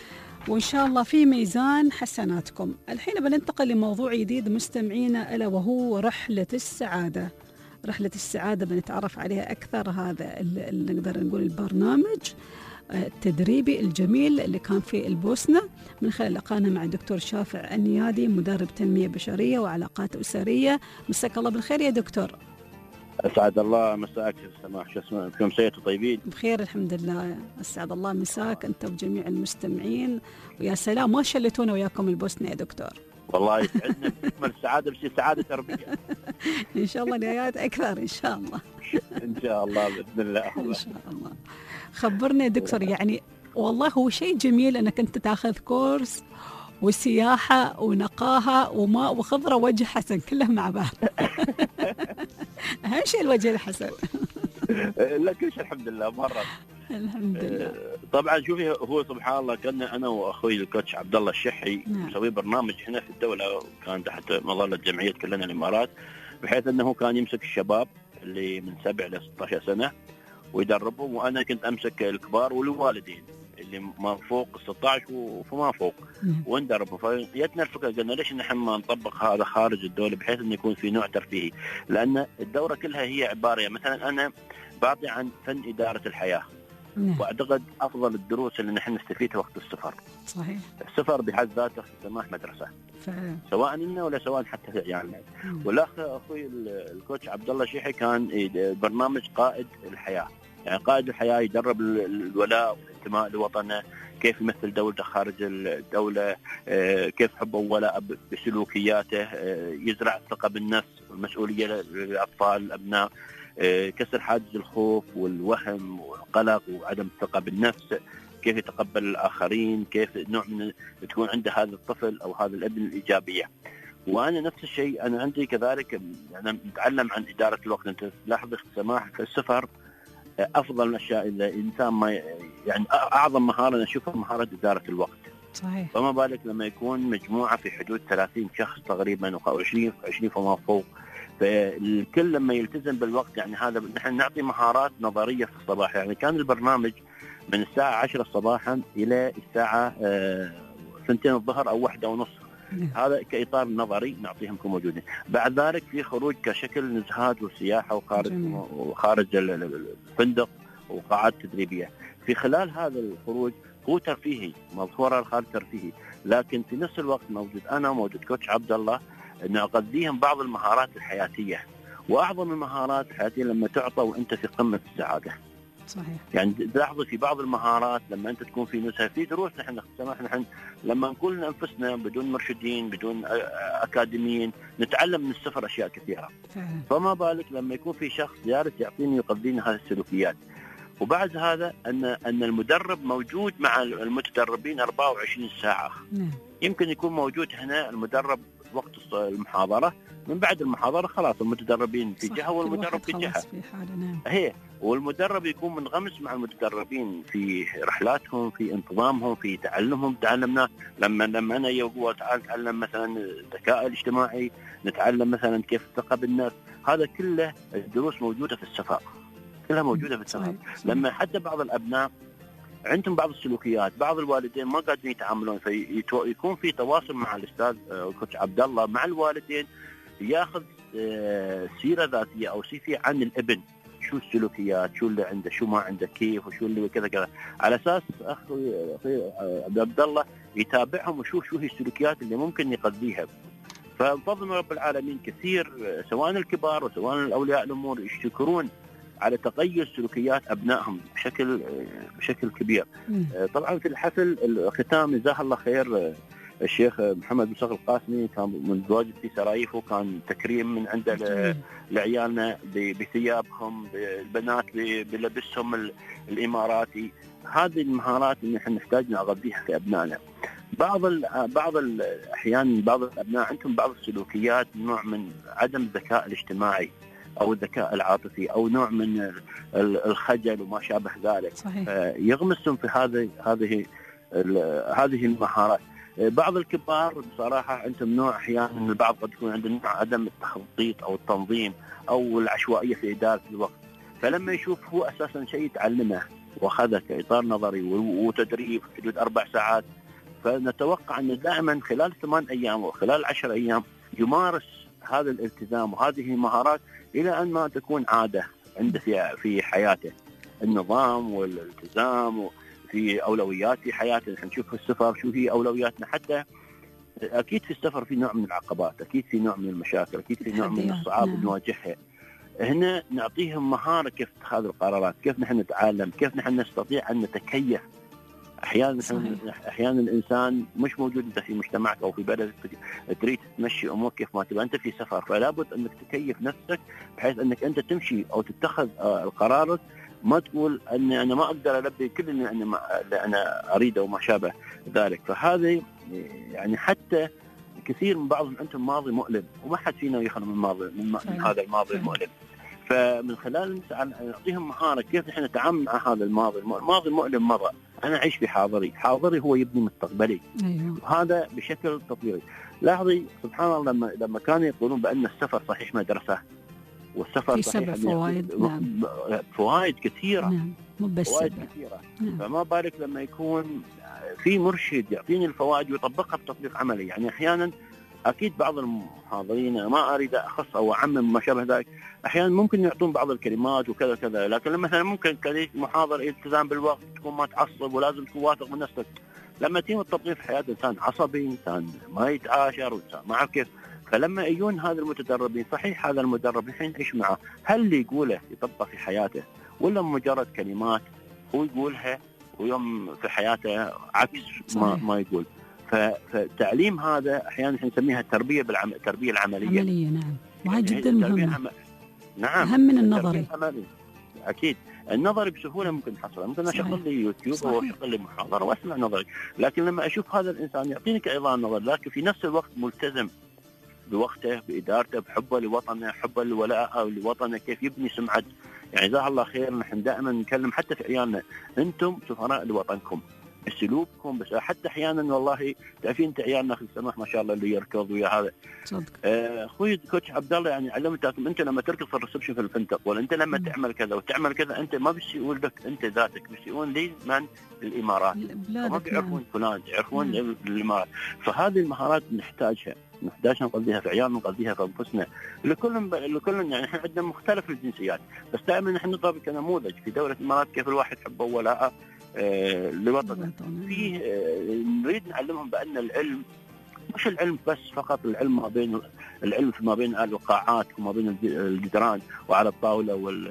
وإن شاء الله في ميزان حسناتكم. الحين بننتقل لموضوع جديد مستمعينا، ألا وهو رحلة السعادة. رحلة السعادة بنتعرف عليها أكثر. هذا اللي نقدر نقول البرنامج التدريبي الجميل اللي كان في البوسنة من خلال لقانا مع الدكتور شافع النيادي، مدرب تنمية بشرية وعلاقات أسرية. مساك الله بالخير يا دكتور. أسعد الله مساك سماح، شو اسمه، كم سيئة طيبين؟ بخير الحمد لله. أسعد الله مساك أنت وجميع المستمعين، ويا سلام ما شلتونا وياكم البوسنة يا دكتور. والله يسعدنا بأكمل السعادة، بس سعادة تربية إن شاء الله نهايات أكثر إن شاء الله. إن شاء الله بإذن الله. إن شاء الله. خبرنا يا دكتور، يعني والله هو شيء جميل أنك أنت تأخذ كورس وسياحة ونقاهة وماء وخضرة ووجه حسن كلها مع بعض. أهم شيء الوجه الحسن. لا كل شيء الحمد لله مرة. الحمد لله. طبعا شوفي، هو سبحان الله كنا أنا وأخوي الكوتش عبد الله الشحي مسوي برنامج هنا في الدولة، كان تحت مظلة جمعية كلنا الإمارات، بحيث أنه كان يمسك الشباب اللي من سبع إلى ستة عشر سنة ويدربهم، وأنا كنت أمسك الكبار والوالدين اللي ما فوق ستة عشر وما فوق وندربهم. فجتنا الفكرة قلنا ليش نحن ما نطبق هذا خارج الدولة، بحيث أن يكون في نوع ترفيهي، لأن الدورة كلها هي عبارة مثلا أنا بعطي عن فن إدارة الحياة. نعم. واعتقد افضل الدروس اللي نحن نستفيدها وقت السفر. صحيح. السفر بحد ذاته سماح مدرسه. فعلا. سواء لنا ولا سواء حتى في عيالنا. والاخ اخوي الكوتش عبد الله شيحي كان برنامج قائد الحياه، يعني قائد الحياه يدرب الولاء والانتماء لوطنه، كيف يمثل دولته خارج الدوله، كيف حبه وولاء بسلوكياته، يزرع الثقه بالنفس والمسؤوليه للاطفال الابناء، كسر حاجز الخوف والوهم والقلق وعدم الثقة بالنفس، كيف يتقبل الآخرين، كيف نوع من تكون عنده هذا الطفل أو هذا الابن الإيجابية. وأنا نفس الشيء أنا عندي كذلك، أنا نتعلم عن إدارة الوقت. أنت لاحظ سماح في السفر أفضل الأشياء اللي الإنسان ما يعني أعظم مهارة نشوفها مهارة إدارة الوقت. صحيح. فما بالك لما يكون مجموعة في حدود ثلاثين شخص تقريبا أو عشرين عشرين فما فوق، فالكل لما يلتزم بالوقت، يعني هذا نحن نعطي مهارات نظرية في الصباح. يعني كان البرنامج من الساعة عشرة صباحا إلى الساعة سنتين الظهر أو واحدة ونص. هذا كإطار نظري نعطيهم كموجودين. بعد ذلك في خروج كشكل نزهات وسياحة وخارج وخارج الفندق وقاعات تدريبية. في خلال هذا الخروج هو ترفيهي، مظهورة الخارج ترفيهي، لكن في نفس الوقت موجود أنا موجود كوتش عبد الله أن أقضيهم بعض المهارات الحياتية. وأعظم المهارات الحياتية لما تعطى وأنت في قمة السعادة. صحيح. يعني تلاحظي في بعض المهارات لما أنت تكون في نزهة، في دروس نحن سماح نحن لما نقول أنفسنا بدون مرشدين بدون أكاديميين نتعلم من السفر أشياء كثيرة. فعلا. فما بالك لما يكون في شخص جالس يعطيني يقضينا هذه السلوكيات. وبعد هذا أن أن المدرب موجود مع المتدربين أربعة وعشرين ساعة. نعم. يمكن يكون موجود هنا المدرب وقت المحاضرة، من بعد المحاضرة خلاص المتدربين في جهة والمدرب في جهة. في نعم. هي والمدرب يكون منغمس مع المتدربين في رحلاتهم، في انتظامهم، في تعلمهم. تعلمنا لما لما أنا يقول تعال نتعلم مثلا الذكاء الاجتماعي، نتعلم مثلا كيف الثقة بالنفس. هذا كله الدروس موجودة في السفر، كلها موجودة في السفر. لما حتى بعض الأبناء عندهم بعض السلوكيات، بعض الوالدين ما قادرين يتعاملون، فيكون في تواصل مع الأستاذ كوتش عبد الله مع الوالدين، ياخذ سيرة ذاتية أو سيفي عن الابن، شو السلوكيات، شو اللي عنده، شو ما عنده، كيف وشو اللي كذا كذا، على أساس أخوي عبد الله يتابعهم ويشوف شو هي السلوكيات اللي ممكن يقضيها. فبفضل رب العالمين كثير سواء الكبار وسواء الأولياء الأمور يشكرون على تغير سلوكيات أبنائهم بشكل بشكل كبير. م. طبعا في الحفل الختام جزاه الله خير الشيخ محمد مصطفى القاسمي كان متواجد في سراييف، وكان تكريم من عنده لعيالنا بثيابهم، البنات بلبسهم الإماراتي. هذه المهارات اللي نحن نحتاج نغذيها في أبنائنا. بعض بعض الأحيان بعض الأبناء عندهم بعض السلوكيات نوع من عدم الذكاء الاجتماعي أو الذكاء العاطفي أو نوع من الخجل وما شابه ذلك. صحيح. يغمسهم في هذه هذه هذه المهارات. بعض الكبار بصراحة عندهم نوع أحيانا البعض قد يكون عنده نوع عدم التخطيط أو التنظيم أو العشوائية في إدارة الوقت، فلما يشوف هو أساسا شيء يتعلمه وأخذه كإطار نظري وتدريب في حدود أربع ساعات، فنتوقع أن دائما خلال ثمان أيام وخلال عشر أيام يمارس هذا الالتزام وهذه المهارات إلى أن ما تكون عادة عنده في في حياته، النظام والالتزام في أولويات في حياته. نحن نشوف في السفر شو هي أولوياتنا، حتى أكيد في السفر في نوع من العقبات، أكيد في نوع من المشاكل، أكيد في نوع من الصعاب نعم. نواجهها. هنا نعطيهم مهارة كيف اتخاذ القرارات، كيف نحن نتعلم، كيف نحن نستطيع أن نتكيف. أحيانا أحيانا الإنسان مش موجود أنت في مجتمعك أو في بلدك تريد تمشي أمور كيف ما تبغى، أنت في سفر، فلا بد أنك تكيف نفسك بحيث أنك أنت تمشي أو تتخذ القرار، ما تقول أن أنا ما أقدر ألبي كل اللي أنا, ما اللي أنا أريده وما شابه ذلك. فهذا يعني حتى كثير من بعضهم عندهم ماضي مؤلم وما حد فينا يخلو من, ماضي من, من هذا الماضي المؤلم. فمن خلال نعطيهم مهارة كيف نحن نتعامل مع هذا الماضي الماضي المؤلم مرة. أنا أعيش في حاضري، حاضري هو يبني مستقبلي. أيوه. وهذا بشكل تطبيقي. لاحظي سبحان الله لما لما كانوا يقولون بأن السفر صحيح مدرسة، والسفر صحيح فوائد نعم. فوائد كثيرة نعم. مو بس فوائد كثيرة نعم. فما بالك لما يكون في مرشد يعطيني الفوائد ويطبقها بتطبيق عملي. يعني أحيانا أكيد بعض المحاضرين ما أريد أخص أو أعمم ما شابه ذلك، أحيانا ممكن يعطون بعض الكلمات وكذا كذا، لكن لما مثلا ممكن كذلك محاضر التزام بالوقت تكون ما تعصب ولازم تكون واثق من نفسك. لما تيجي التطبيق في حياة إنسان عصبي، إنسان ما يتعاشر وإنسان ما أعرف كيف، فلما يجون هذا المتدربين صحيح هذا المدرب الحين يعيش معه، هل اللي يقوله يطبق في حياته ولا مجرد كلمات هو يقولها ويوم في حياته عكس ما, ما يقول. فالتعليم هذا احيانا نسميها التربيه بالعم... التربيه العمليه. عمليه نعم، وهي جدا مهمه. عم... نعم اهم من النظري. اكيد النظري بسهوله ممكن نحصله، ممكن اشغل لي يوتيوب او اشغل لي محاضره واسمع نظري، لكن لما اشوف هذا الانسان يعطيني كايضا نظر، لكن في نفس الوقت ملتزم بوقته بادارته بحبه لوطنه، حبه لولاءه لوطنه، كيف يبني سمعه. يعني جزاه الله خير، نحن دائما نتكلم حتى في عيالنا انتم سفراء لوطنكم بسلوككم، بس حتى احيانا والله تعرفين انت عيالنا اخي السماح ما شاء الله اللي يركض ويا هذا صدق. اخوي آه كوتش عبد الله يعني علمتكم انت لما تركض في الريسبشن في الفندق ولا انت لما م. تعمل كذا وتعمل كذا، انت ما بس يقول لك انت ذاتك، بس يقول لي من الامارات ما بيعرفون فلان، يعرفون الامارات. فهذه المهارات نحتاجها نحتاجها نقضيها في عيالنا، نقضيها في انفسنا، لكل لكل يعني احنا عندنا مختلف الجنسيات، بس دائما نحن نضرب كنموذج في دوله الامارات كيف الواحد حبه ولاءه آه لوطنه. فيه آه نريد نعلمهم بان العلم مش العلم بس فقط العلم ما بين العلم ما بين القاعات وما بين الجدران وعلى الطاوله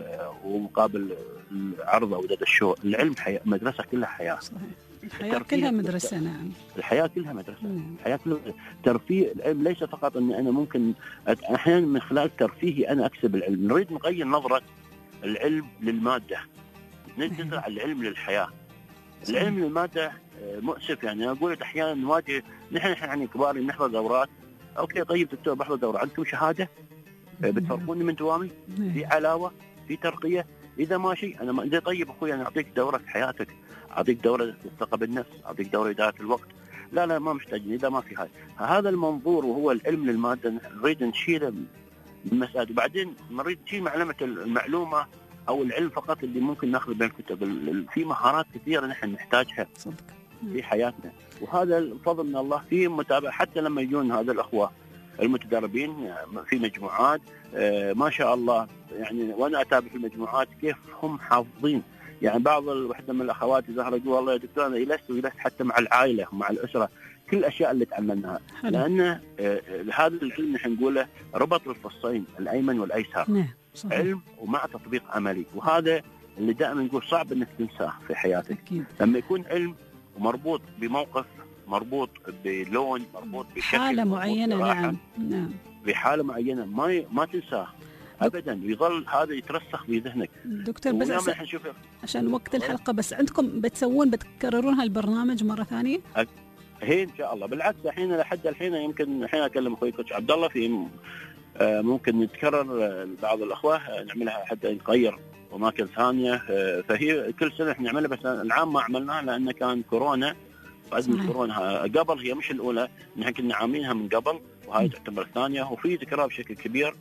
ومقابل العرض او ذات الشو. العلم حياة، مدرسه كلها حياه. صحيح. الحياه كلها مدرسه. نعم الحياه كلها مدرسه. مم. الحياه كلها ترفيه. العلم ليس فقط اني انا ممكن احيانا من خلال ترفيهي انا اكسب العلم. نريد نغير نظره العلم للماده، ننتقل العلم للحياه. صحيح. العلم للماده مؤسف. يعني انا اقول احيانا نواجه نحن يعني كبار نحضر دورات، اوكي طيب دكتور بحضر دوره، عندكم شهاده بتفرقوني من دوامي؟ في علاوه في ترقيه؟ اذا ماشي انا ما اذا طيب اخوي انا اعطيك دوره في حياتك، اعطيك دوره الثقه بالنفس، اعطيك دوره اداره الوقت. لا لا ما محتاجين اذا ما في هاي. هذا المنظور وهو العلم للماده نريد نشيله من المسائل، وبعدين نريد نشيل معلومه المعلومه او العلم فقط اللي ممكن ناخذ بين الكتب. في مهارات كثيره نحن نحتاجها صدق في حياتنا، وهذا الفضل من الله. في متابعه حتى لما يجون هذا الاخوه المتدربين في مجموعات آه ما شاء الله، يعني وانا اتابع في المجموعات كيف هم حافظين. يعني بعض وحده من الاخوات ظهر يقول والله يا دكتور انا جلست وجلست حتى مع العائله ومع الاسره كل الاشياء اللي تعلمناها، لان آه هذا العلم نحن نقوله ربط الفصين الايمن والايسر. نعم علم ومع تطبيق عملي، وهذا اللي دائما نقول صعب انك تنساه في حياتك. أكيد. لما يكون علم مربوط بموقف، مربوط بلون، مربوط بشكل، حالة معينة. نعم نعم بحالة معينة ما ي... ما تنساه ابدا، ويظل هذا يترسخ في ذهنك. دكتور بس عشان, عشان وقت الحلقة، بس عندكم بتسوون بتكررون هالبرنامج مرة ثانية؟ أ... هي ان شاء الله. بالعكس الحين لحد الحين يمكن الحين اكلم اخوي كوتش عبد الله في ممكن نتكرر بعض الاخوه نعملها حتى نغير اماكن ثانيه. فهي كل سنه احنا نعملها، بس العام ما عملناها لان كان كورونا وازمه كورونا قبل، هي مش الاولى، نحن كنا عاملينها من قبل وهاي تعتبر الثانيه، وفي تكرار بشكل كبير.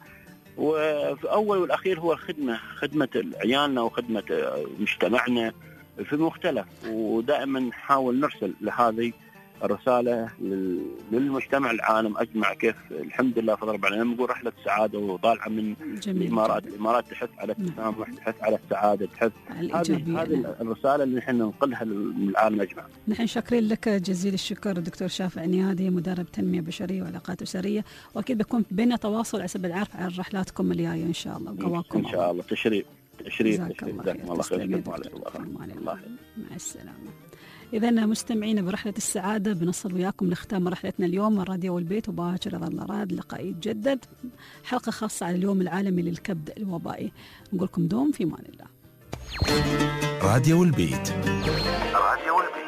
وفي اول والاخير هو الخدمه، خدمه عيالنا وخدمه مجتمعنا في المختلف، ودائما نحاول نرسل لهذه الرساله لل- للمجتمع العالم اجمع، كيف الحمد لله فضل رب العالمين نقول رحله سعاده وطالعه من جميل الامارات، جداً. الامارات تحث على التسامح، تحث على السعاده، تحث هذه الإيجابية. هذه الرساله اللي نحن ننقلها للعالم اجمع. نحن شاكرين لك جزيل الشكر دكتور شافع نيادي، مدرب تنمية بشرية وعلاقات أسرية، وأكيد بيكون بيننا تواصل على سبيل العرف عن رحلاتكم الجاية إن شاء الله وقواكم. ان شاء الله تشريف تشريف جزاك تشريف. الله جزاكم خير. الله خير. تسلم يا شكراً على دكتور. الله. الله خير. مع السلامة. إذا مستمعينا برحلة السعادة بنصل وياكم لختام رحلتنا اليوم من راديو والبيت، وباكر يظل راد لقاء يتجدد، حلقة خاصة على اليوم العالمي للكبد الوبائي. نقول لكم دوم في امان الله. راديو البيت. راديو البيت.